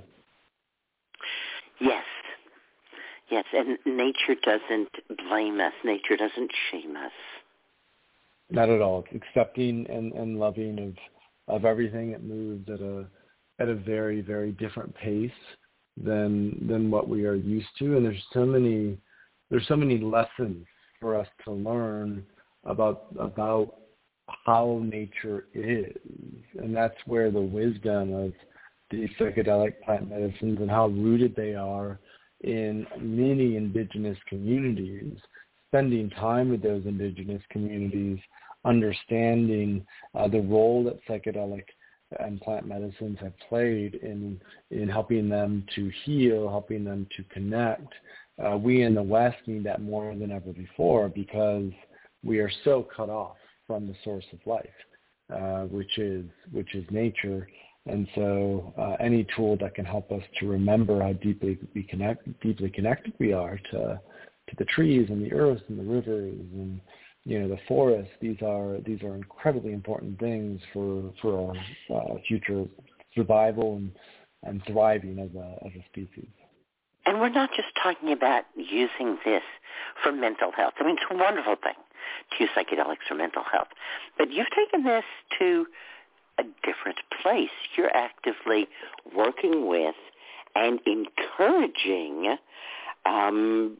Yes. Yes, and nature doesn't blame us. Nature doesn't shame us. Not at all. It's accepting and, and loving of of everything. It moves at a at a very, very different pace than than what we are used to. And there's so many there's so many lessons for us to learn about about how nature is. And that's where the wisdom of these psychedelic plant medicines and how rooted they are in many indigenous communities, spending time with those indigenous communities, understanding uh, the role that psychedelic and plant medicines have played in in helping them to heal, helping them to connect. Uh, we in the West need that more than ever before because we are so cut off from the source of life, uh, which is which is nature. And so uh, any tool that can help us to remember how deeply we connect, deeply connected we are to to the trees and the earth and the rivers and you know the forests. These are these are incredibly important things for for our uh, future survival and, and thriving as a as a species. And we're not just talking about using this for mental health. I mean, it's a wonderful thing to use psychedelics for mental health, but you've taken this to a different place. You're actively working with and encouraging um,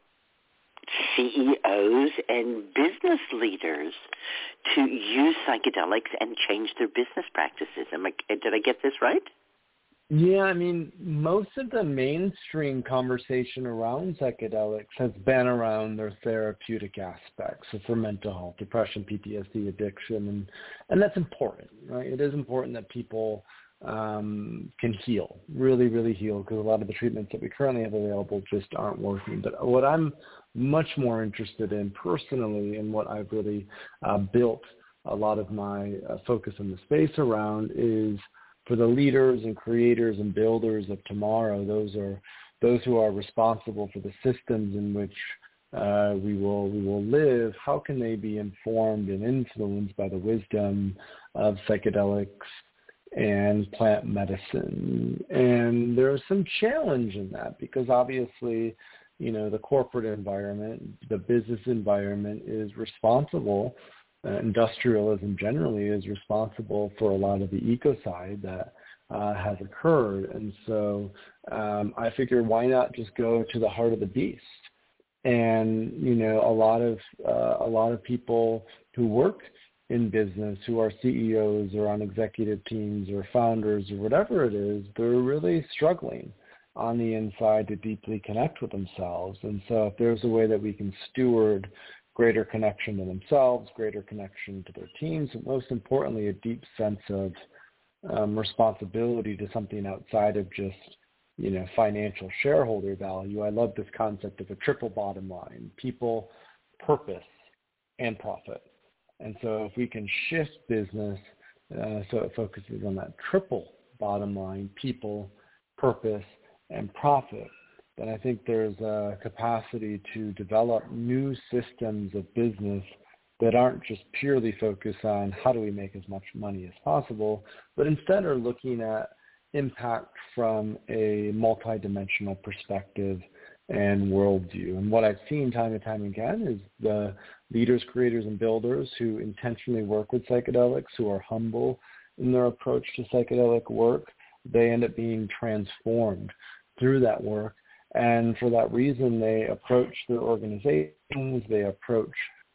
C E Os and business leaders to use psychedelics and change their business practices. Am I, did I get this right? Yeah, I mean, most of the mainstream conversation around psychedelics has been around their therapeutic aspects, so for mental health, depression, P T S D, addiction, and, and that's important, right? It is important that people um, can heal, really, really heal, because a lot of the treatments that we currently have available just aren't working. But what I'm much more interested in personally and what I've really uh, built a lot of my uh, focus in the space around is for the leaders and creators and builders of tomorrow. Those are those who are responsible for the systems in which uh, we will we will live. How can they be informed and influenced by the wisdom of psychedelics and plant medicine? And there's some challenge in that because obviously, you know, the corporate environment, the business environment is responsible. Uh, industrialism generally is responsible for a lot of the ecocide that uh, has occurred. And so um, I figured why not just go to the heart of the beast? And, you know, a lot of uh, a lot of people who work in business, who are C E Os or on executive teams or founders or whatever it is, they're really struggling on the inside to deeply connect with themselves. And so if there's a way that we can steward greater connection to themselves, greater connection to their teams, and most importantly, a deep sense of um, responsibility to something outside of just, you know, financial shareholder value. I love this concept of a triple bottom line: people, purpose, and profit. And so if we can shift business uh, so it focuses on that triple bottom line: people, purpose, and profit, then I think there's a capacity to develop new systems of business that aren't just purely focused on how do we make as much money as possible, but instead are looking at impact from a multidimensional perspective and worldview. And what I've seen time and time again is the leaders, creators, and builders who intentionally work with psychedelics, who are humble in their approach to psychedelic work, they end up being transformed through that work. And for that reason, they approach their organizations, they approach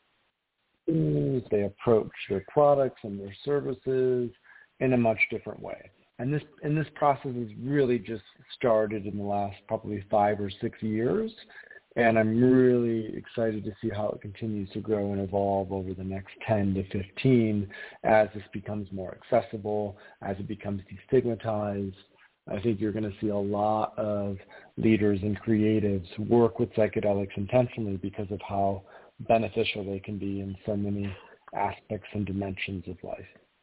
they approach their products and their services in a much different way. And this and this process has really just started in the last probably five or six years. And I'm really excited to see how it continues to grow and evolve over the next ten to fifteen as this becomes more accessible, as it becomes destigmatized. I think you're going to see a lot of leaders and creatives work with psychedelics intentionally because of how beneficial they can be in so many aspects and dimensions of life.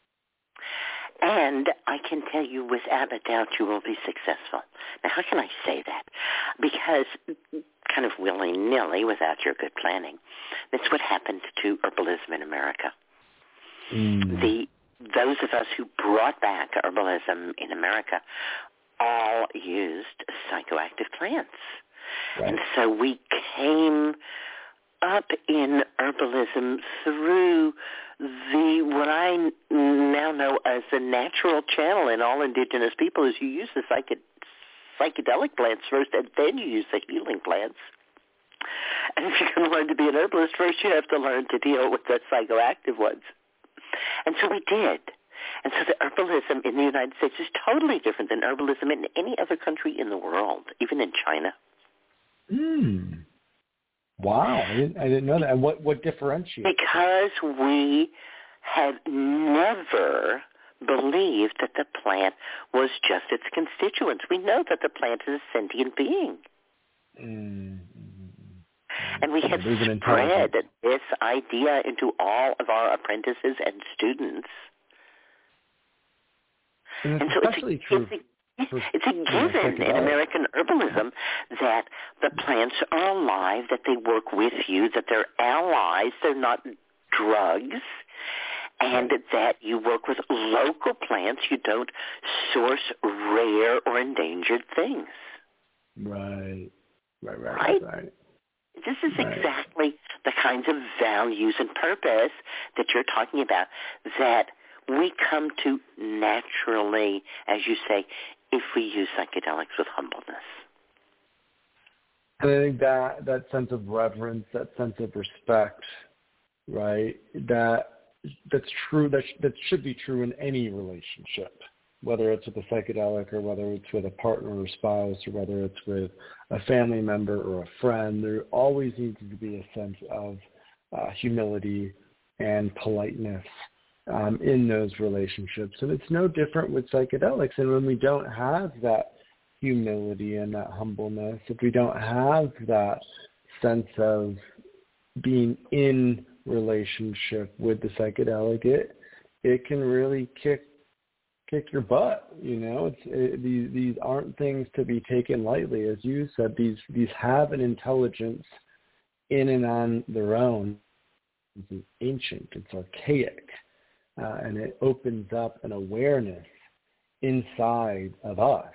And I can tell you without a doubt you will be successful. Now, how can I say that? Because kind of willy-nilly, without your good planning, that's what happened to herbalism in America. Mm. The those of us who brought back herbalism in America all used psychoactive plants. Right. And so we came up in herbalism through the what I now know as the natural channel in all indigenous people is you use the psychedelic psychedelic plants first, and then you use the healing plants. And if you're going to learn to be an herbalist, first you have to learn to deal with the psychoactive ones. And so we did. And so the herbalism in the United States is totally different than herbalism in any other country in the world, even in China. Hmm. Wow, I didn't, I didn't know that. And what, what differentiates? Because we have never believed that the plant was just its constituents. We know that the plant is a sentient being. Mm. And we have spread this idea into all of our apprentices and students. And, and so especially it's a, true. It's a, it's a given in American herbalism that the plants are alive, that they work with you, that they're allies, they're not drugs, and that you work with local plants. You don't source rare or endangered things. Right, right, right, right. right. This is right. exactly the kinds of values and purpose that you're talking about that we come to naturally, as you say, if we use psychedelics with humbleness. I think that that sense of reverence, that sense of respect, right? That that's true. That sh- that should be true in any relationship, whether it's with a psychedelic or whether it's with a partner or spouse or whether it's with a family member or a friend. There always needs to be a sense of uh, humility and politeness um, in those relationships. And it's no different with psychedelics. And when we don't have that humility and that humbleness, if we don't have that sense of being in relationship with the psychedelic, it it can really kick kick your butt. You know, it's it, these these aren't things to be taken lightly. As you said, these these have an intelligence in and on their own. It's ancient, it's archaic, uh, and it opens up an awareness inside of us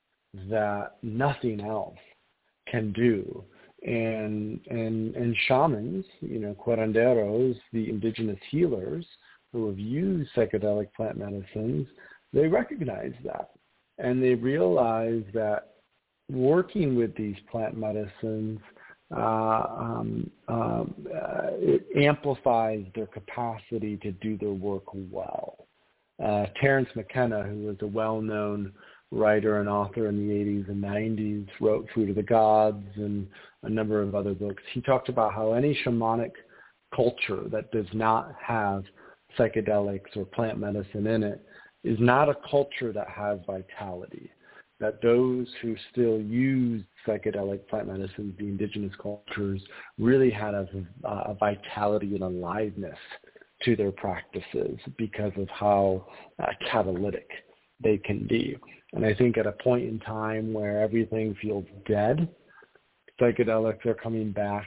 that nothing else can do. And and and shamans, you know, curanderos, the indigenous healers who have used psychedelic plant medicines, they recognize that. And they realize that working with these plant medicines, uh, um, um, uh, it amplifies their capacity to do their work well. Uh, Terence McKenna, who was a well-known writer and author in the eighties and nineties, wrote Food of the Gods and a number of other books. He talked about how any shamanic culture that does not have psychedelics or plant medicine in it is not a culture that has vitality, that those who still use psychedelic plant medicines, the indigenous cultures, really had a, a vitality and aliveness to their practices because of how uh, catalytic they can be. And I think at a point in time where everything feels dead, psychedelics are coming back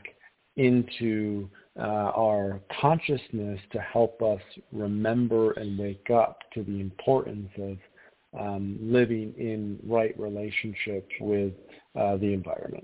into uh, our consciousness to help us remember and wake up to the importance of um, living in right relationship with uh, the environment.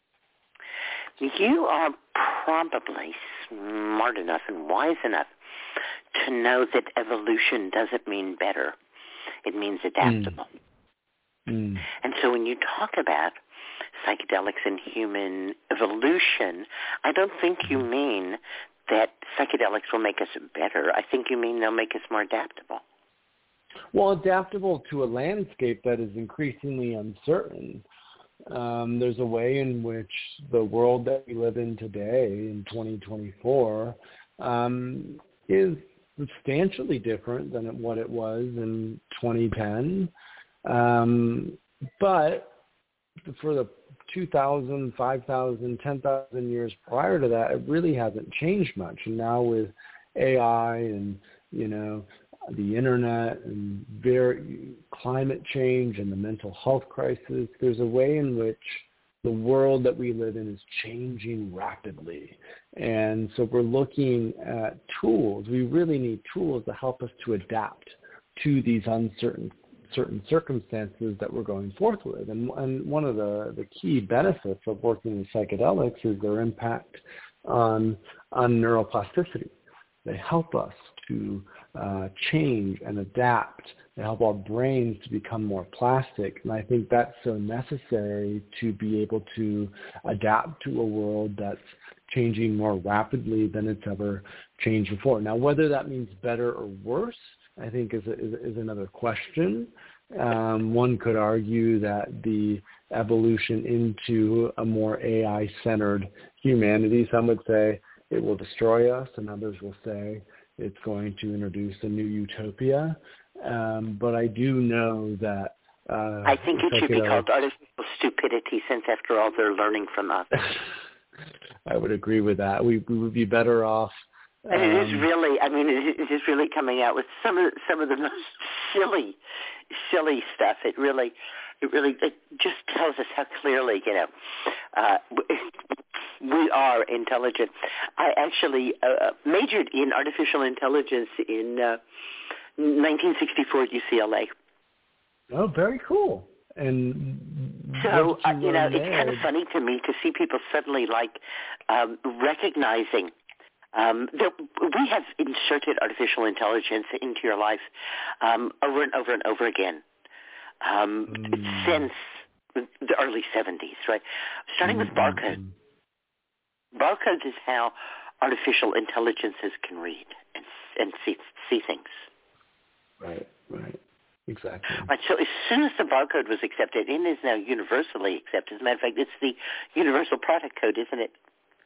You are probably smart enough and wise enough to know that evolution doesn't mean better. It means adaptable. Mm. Mm. And so when you talk about psychedelics and human evolution, I don't think you mean that psychedelics will make us better. I think you mean they'll make us more adaptable. Well, adaptable to a landscape that is increasingly uncertain. Um, there's a way in which the world that we live in today in twenty twenty-four um, is substantially different than what it was in twenty ten. Um, but for the two thousand, five thousand, ten thousand years prior to that, it really hasn't changed much. And now with A I and, you know, the internet and very climate change and the mental health crisis, there's a way in which the world that we live in is changing rapidly. And so we're looking at tools. We really need tools to help us to adapt to these uncertain certain circumstances that we're going forth with. And, and one of the, the key benefits of working with psychedelics is their impact on on neuroplasticity. They help us to uh, change and adapt. They help our brains to become more plastic. And I think that's so necessary to be able to adapt to a world that's changing more rapidly than it's ever changed before. Now, whether that means better or worse, I think is, a, is, is another question. Um, one could argue that the evolution into a more A I-centered humanity, some would say it will destroy us, and others will say it's going to introduce a new utopia. Um, but I do know that uh, I think it should be called artificial stupidity, since after all they're learning from us. I would agree with that. We, we would be better off. Um, and it is really, I mean, it, it is really coming out with some of some of the most silly, silly stuff. It really, it really, it just tells us how clearly, you know, uh, we are intelligent. I actually uh, majored in artificial intelligence in uh, nineteen sixty-four at U C L A. Oh, very cool. And so, you, uh, you know, there? it's kind of funny to me to see people suddenly, like, um, recognizing um, that we have inserted artificial intelligence into your life um, over and over and over again um, mm. since the early seventies, right? Starting mm-hmm. with barcode. Barcode is how artificial intelligences can read and, and see, see things. Right, right. Exactly. Right, so as soon as the barcode was accepted, and is now universally accepted. As a matter of fact, it's the universal product code, isn't it?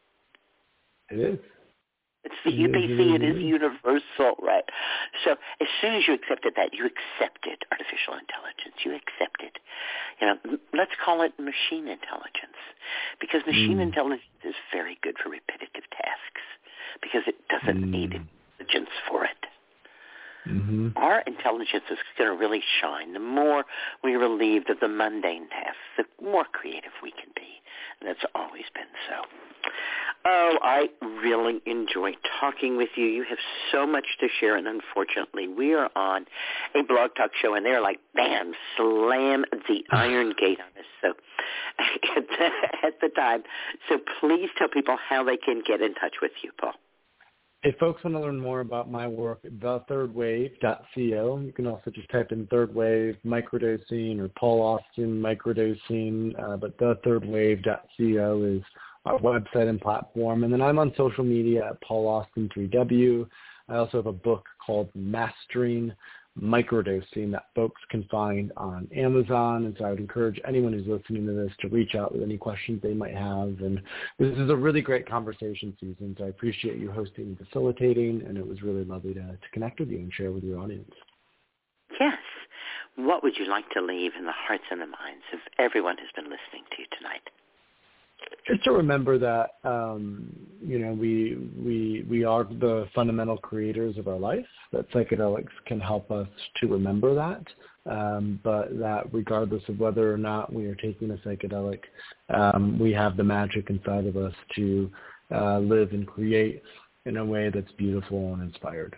It is. It's the U P C. It is universal, right? So as soon as you accepted that, you accepted artificial intelligence. You accepted, you know, let's call it machine intelligence, because machine mm. intelligence is very good for repetitive tasks because it doesn't mm. need intelligence for it. Mm-hmm. Our intelligence is going to really shine. The more we relieve of the mundane tasks, the more creative we can be. And that's always been so. Oh, I really enjoy talking with you. You have so much to share, and unfortunately, we are on a blog talk show, and they're like, bam, slam the iron gate on us. So at the, at the time, so please tell people how they can get in touch with you, Paul. If folks want to learn more about my work, the third wave dot co. You can also just type in Third Wave microdosing or Paul Austin microdosing, uh, but the third wave dot co is our website and platform. And then I'm on social media at Paul Austin three W. I also have a book called Mastering Microdosing that folks can find on Amazon. And so I would encourage anyone who's listening to this to reach out with any questions they might have. And this is a really great conversation, Susan. So I appreciate you hosting and facilitating, and it was really lovely to, to connect with you and share with your audience. Yes. What would you like to leave in the hearts and the minds of everyone who's been listening to you tonight? Just to remember that, um, you know, we we we are the fundamental creators of our life, that psychedelics can help us to remember that, um, but that regardless of whether or not we are taking a psychedelic, um, we have the magic inside of us to uh, live and create in a way that's beautiful and inspired.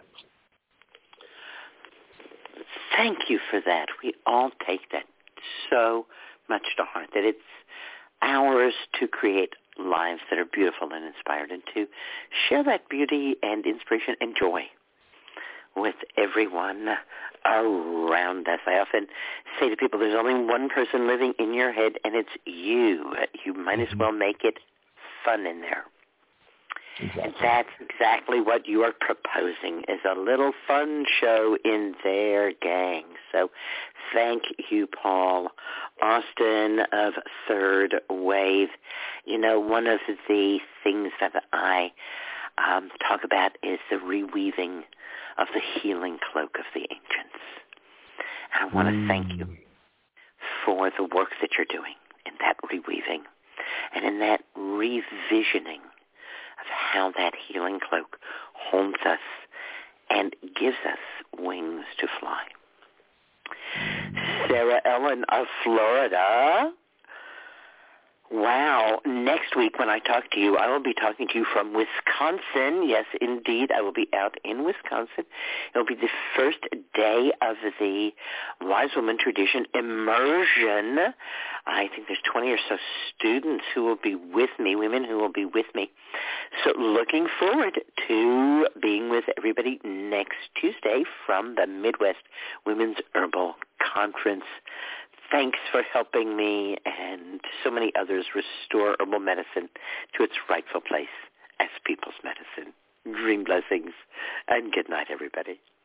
Thank you for that. We all take that so much to heart, that it's ours to create lives that are beautiful and inspired, and to share that beauty and inspiration and joy with everyone around us. I often say to people, there's only one person living in your head, and it's you. You might as well make it fun in there. Exactly. And that's exactly what you are proposing, is a little fun show in their gang. So thank you, Paul Austin of Third Wave. You know, one of the things that I um, talk about is the reweaving of the healing cloak of the ancients. And I want to mm. thank you for the work that you're doing in that reweaving and in that revisioning of how that healing cloak holds us and gives us wings to fly. Sarah Ellen of Florida, Wow. Next week when I talk to you, I will be talking to you from Wisconsin. Yes, indeed, I will be out in Wisconsin. It will be the first day of the Wise Woman Tradition Immersion. I think there's twenty or so students who will be with me, women who will be with me. So looking forward to being with everybody next Tuesday from the Midwest Women's Herbal Conference. Thanks for helping me and so many others restore herbal medicine to its rightful place as people's medicine. Dream blessings and good night, everybody.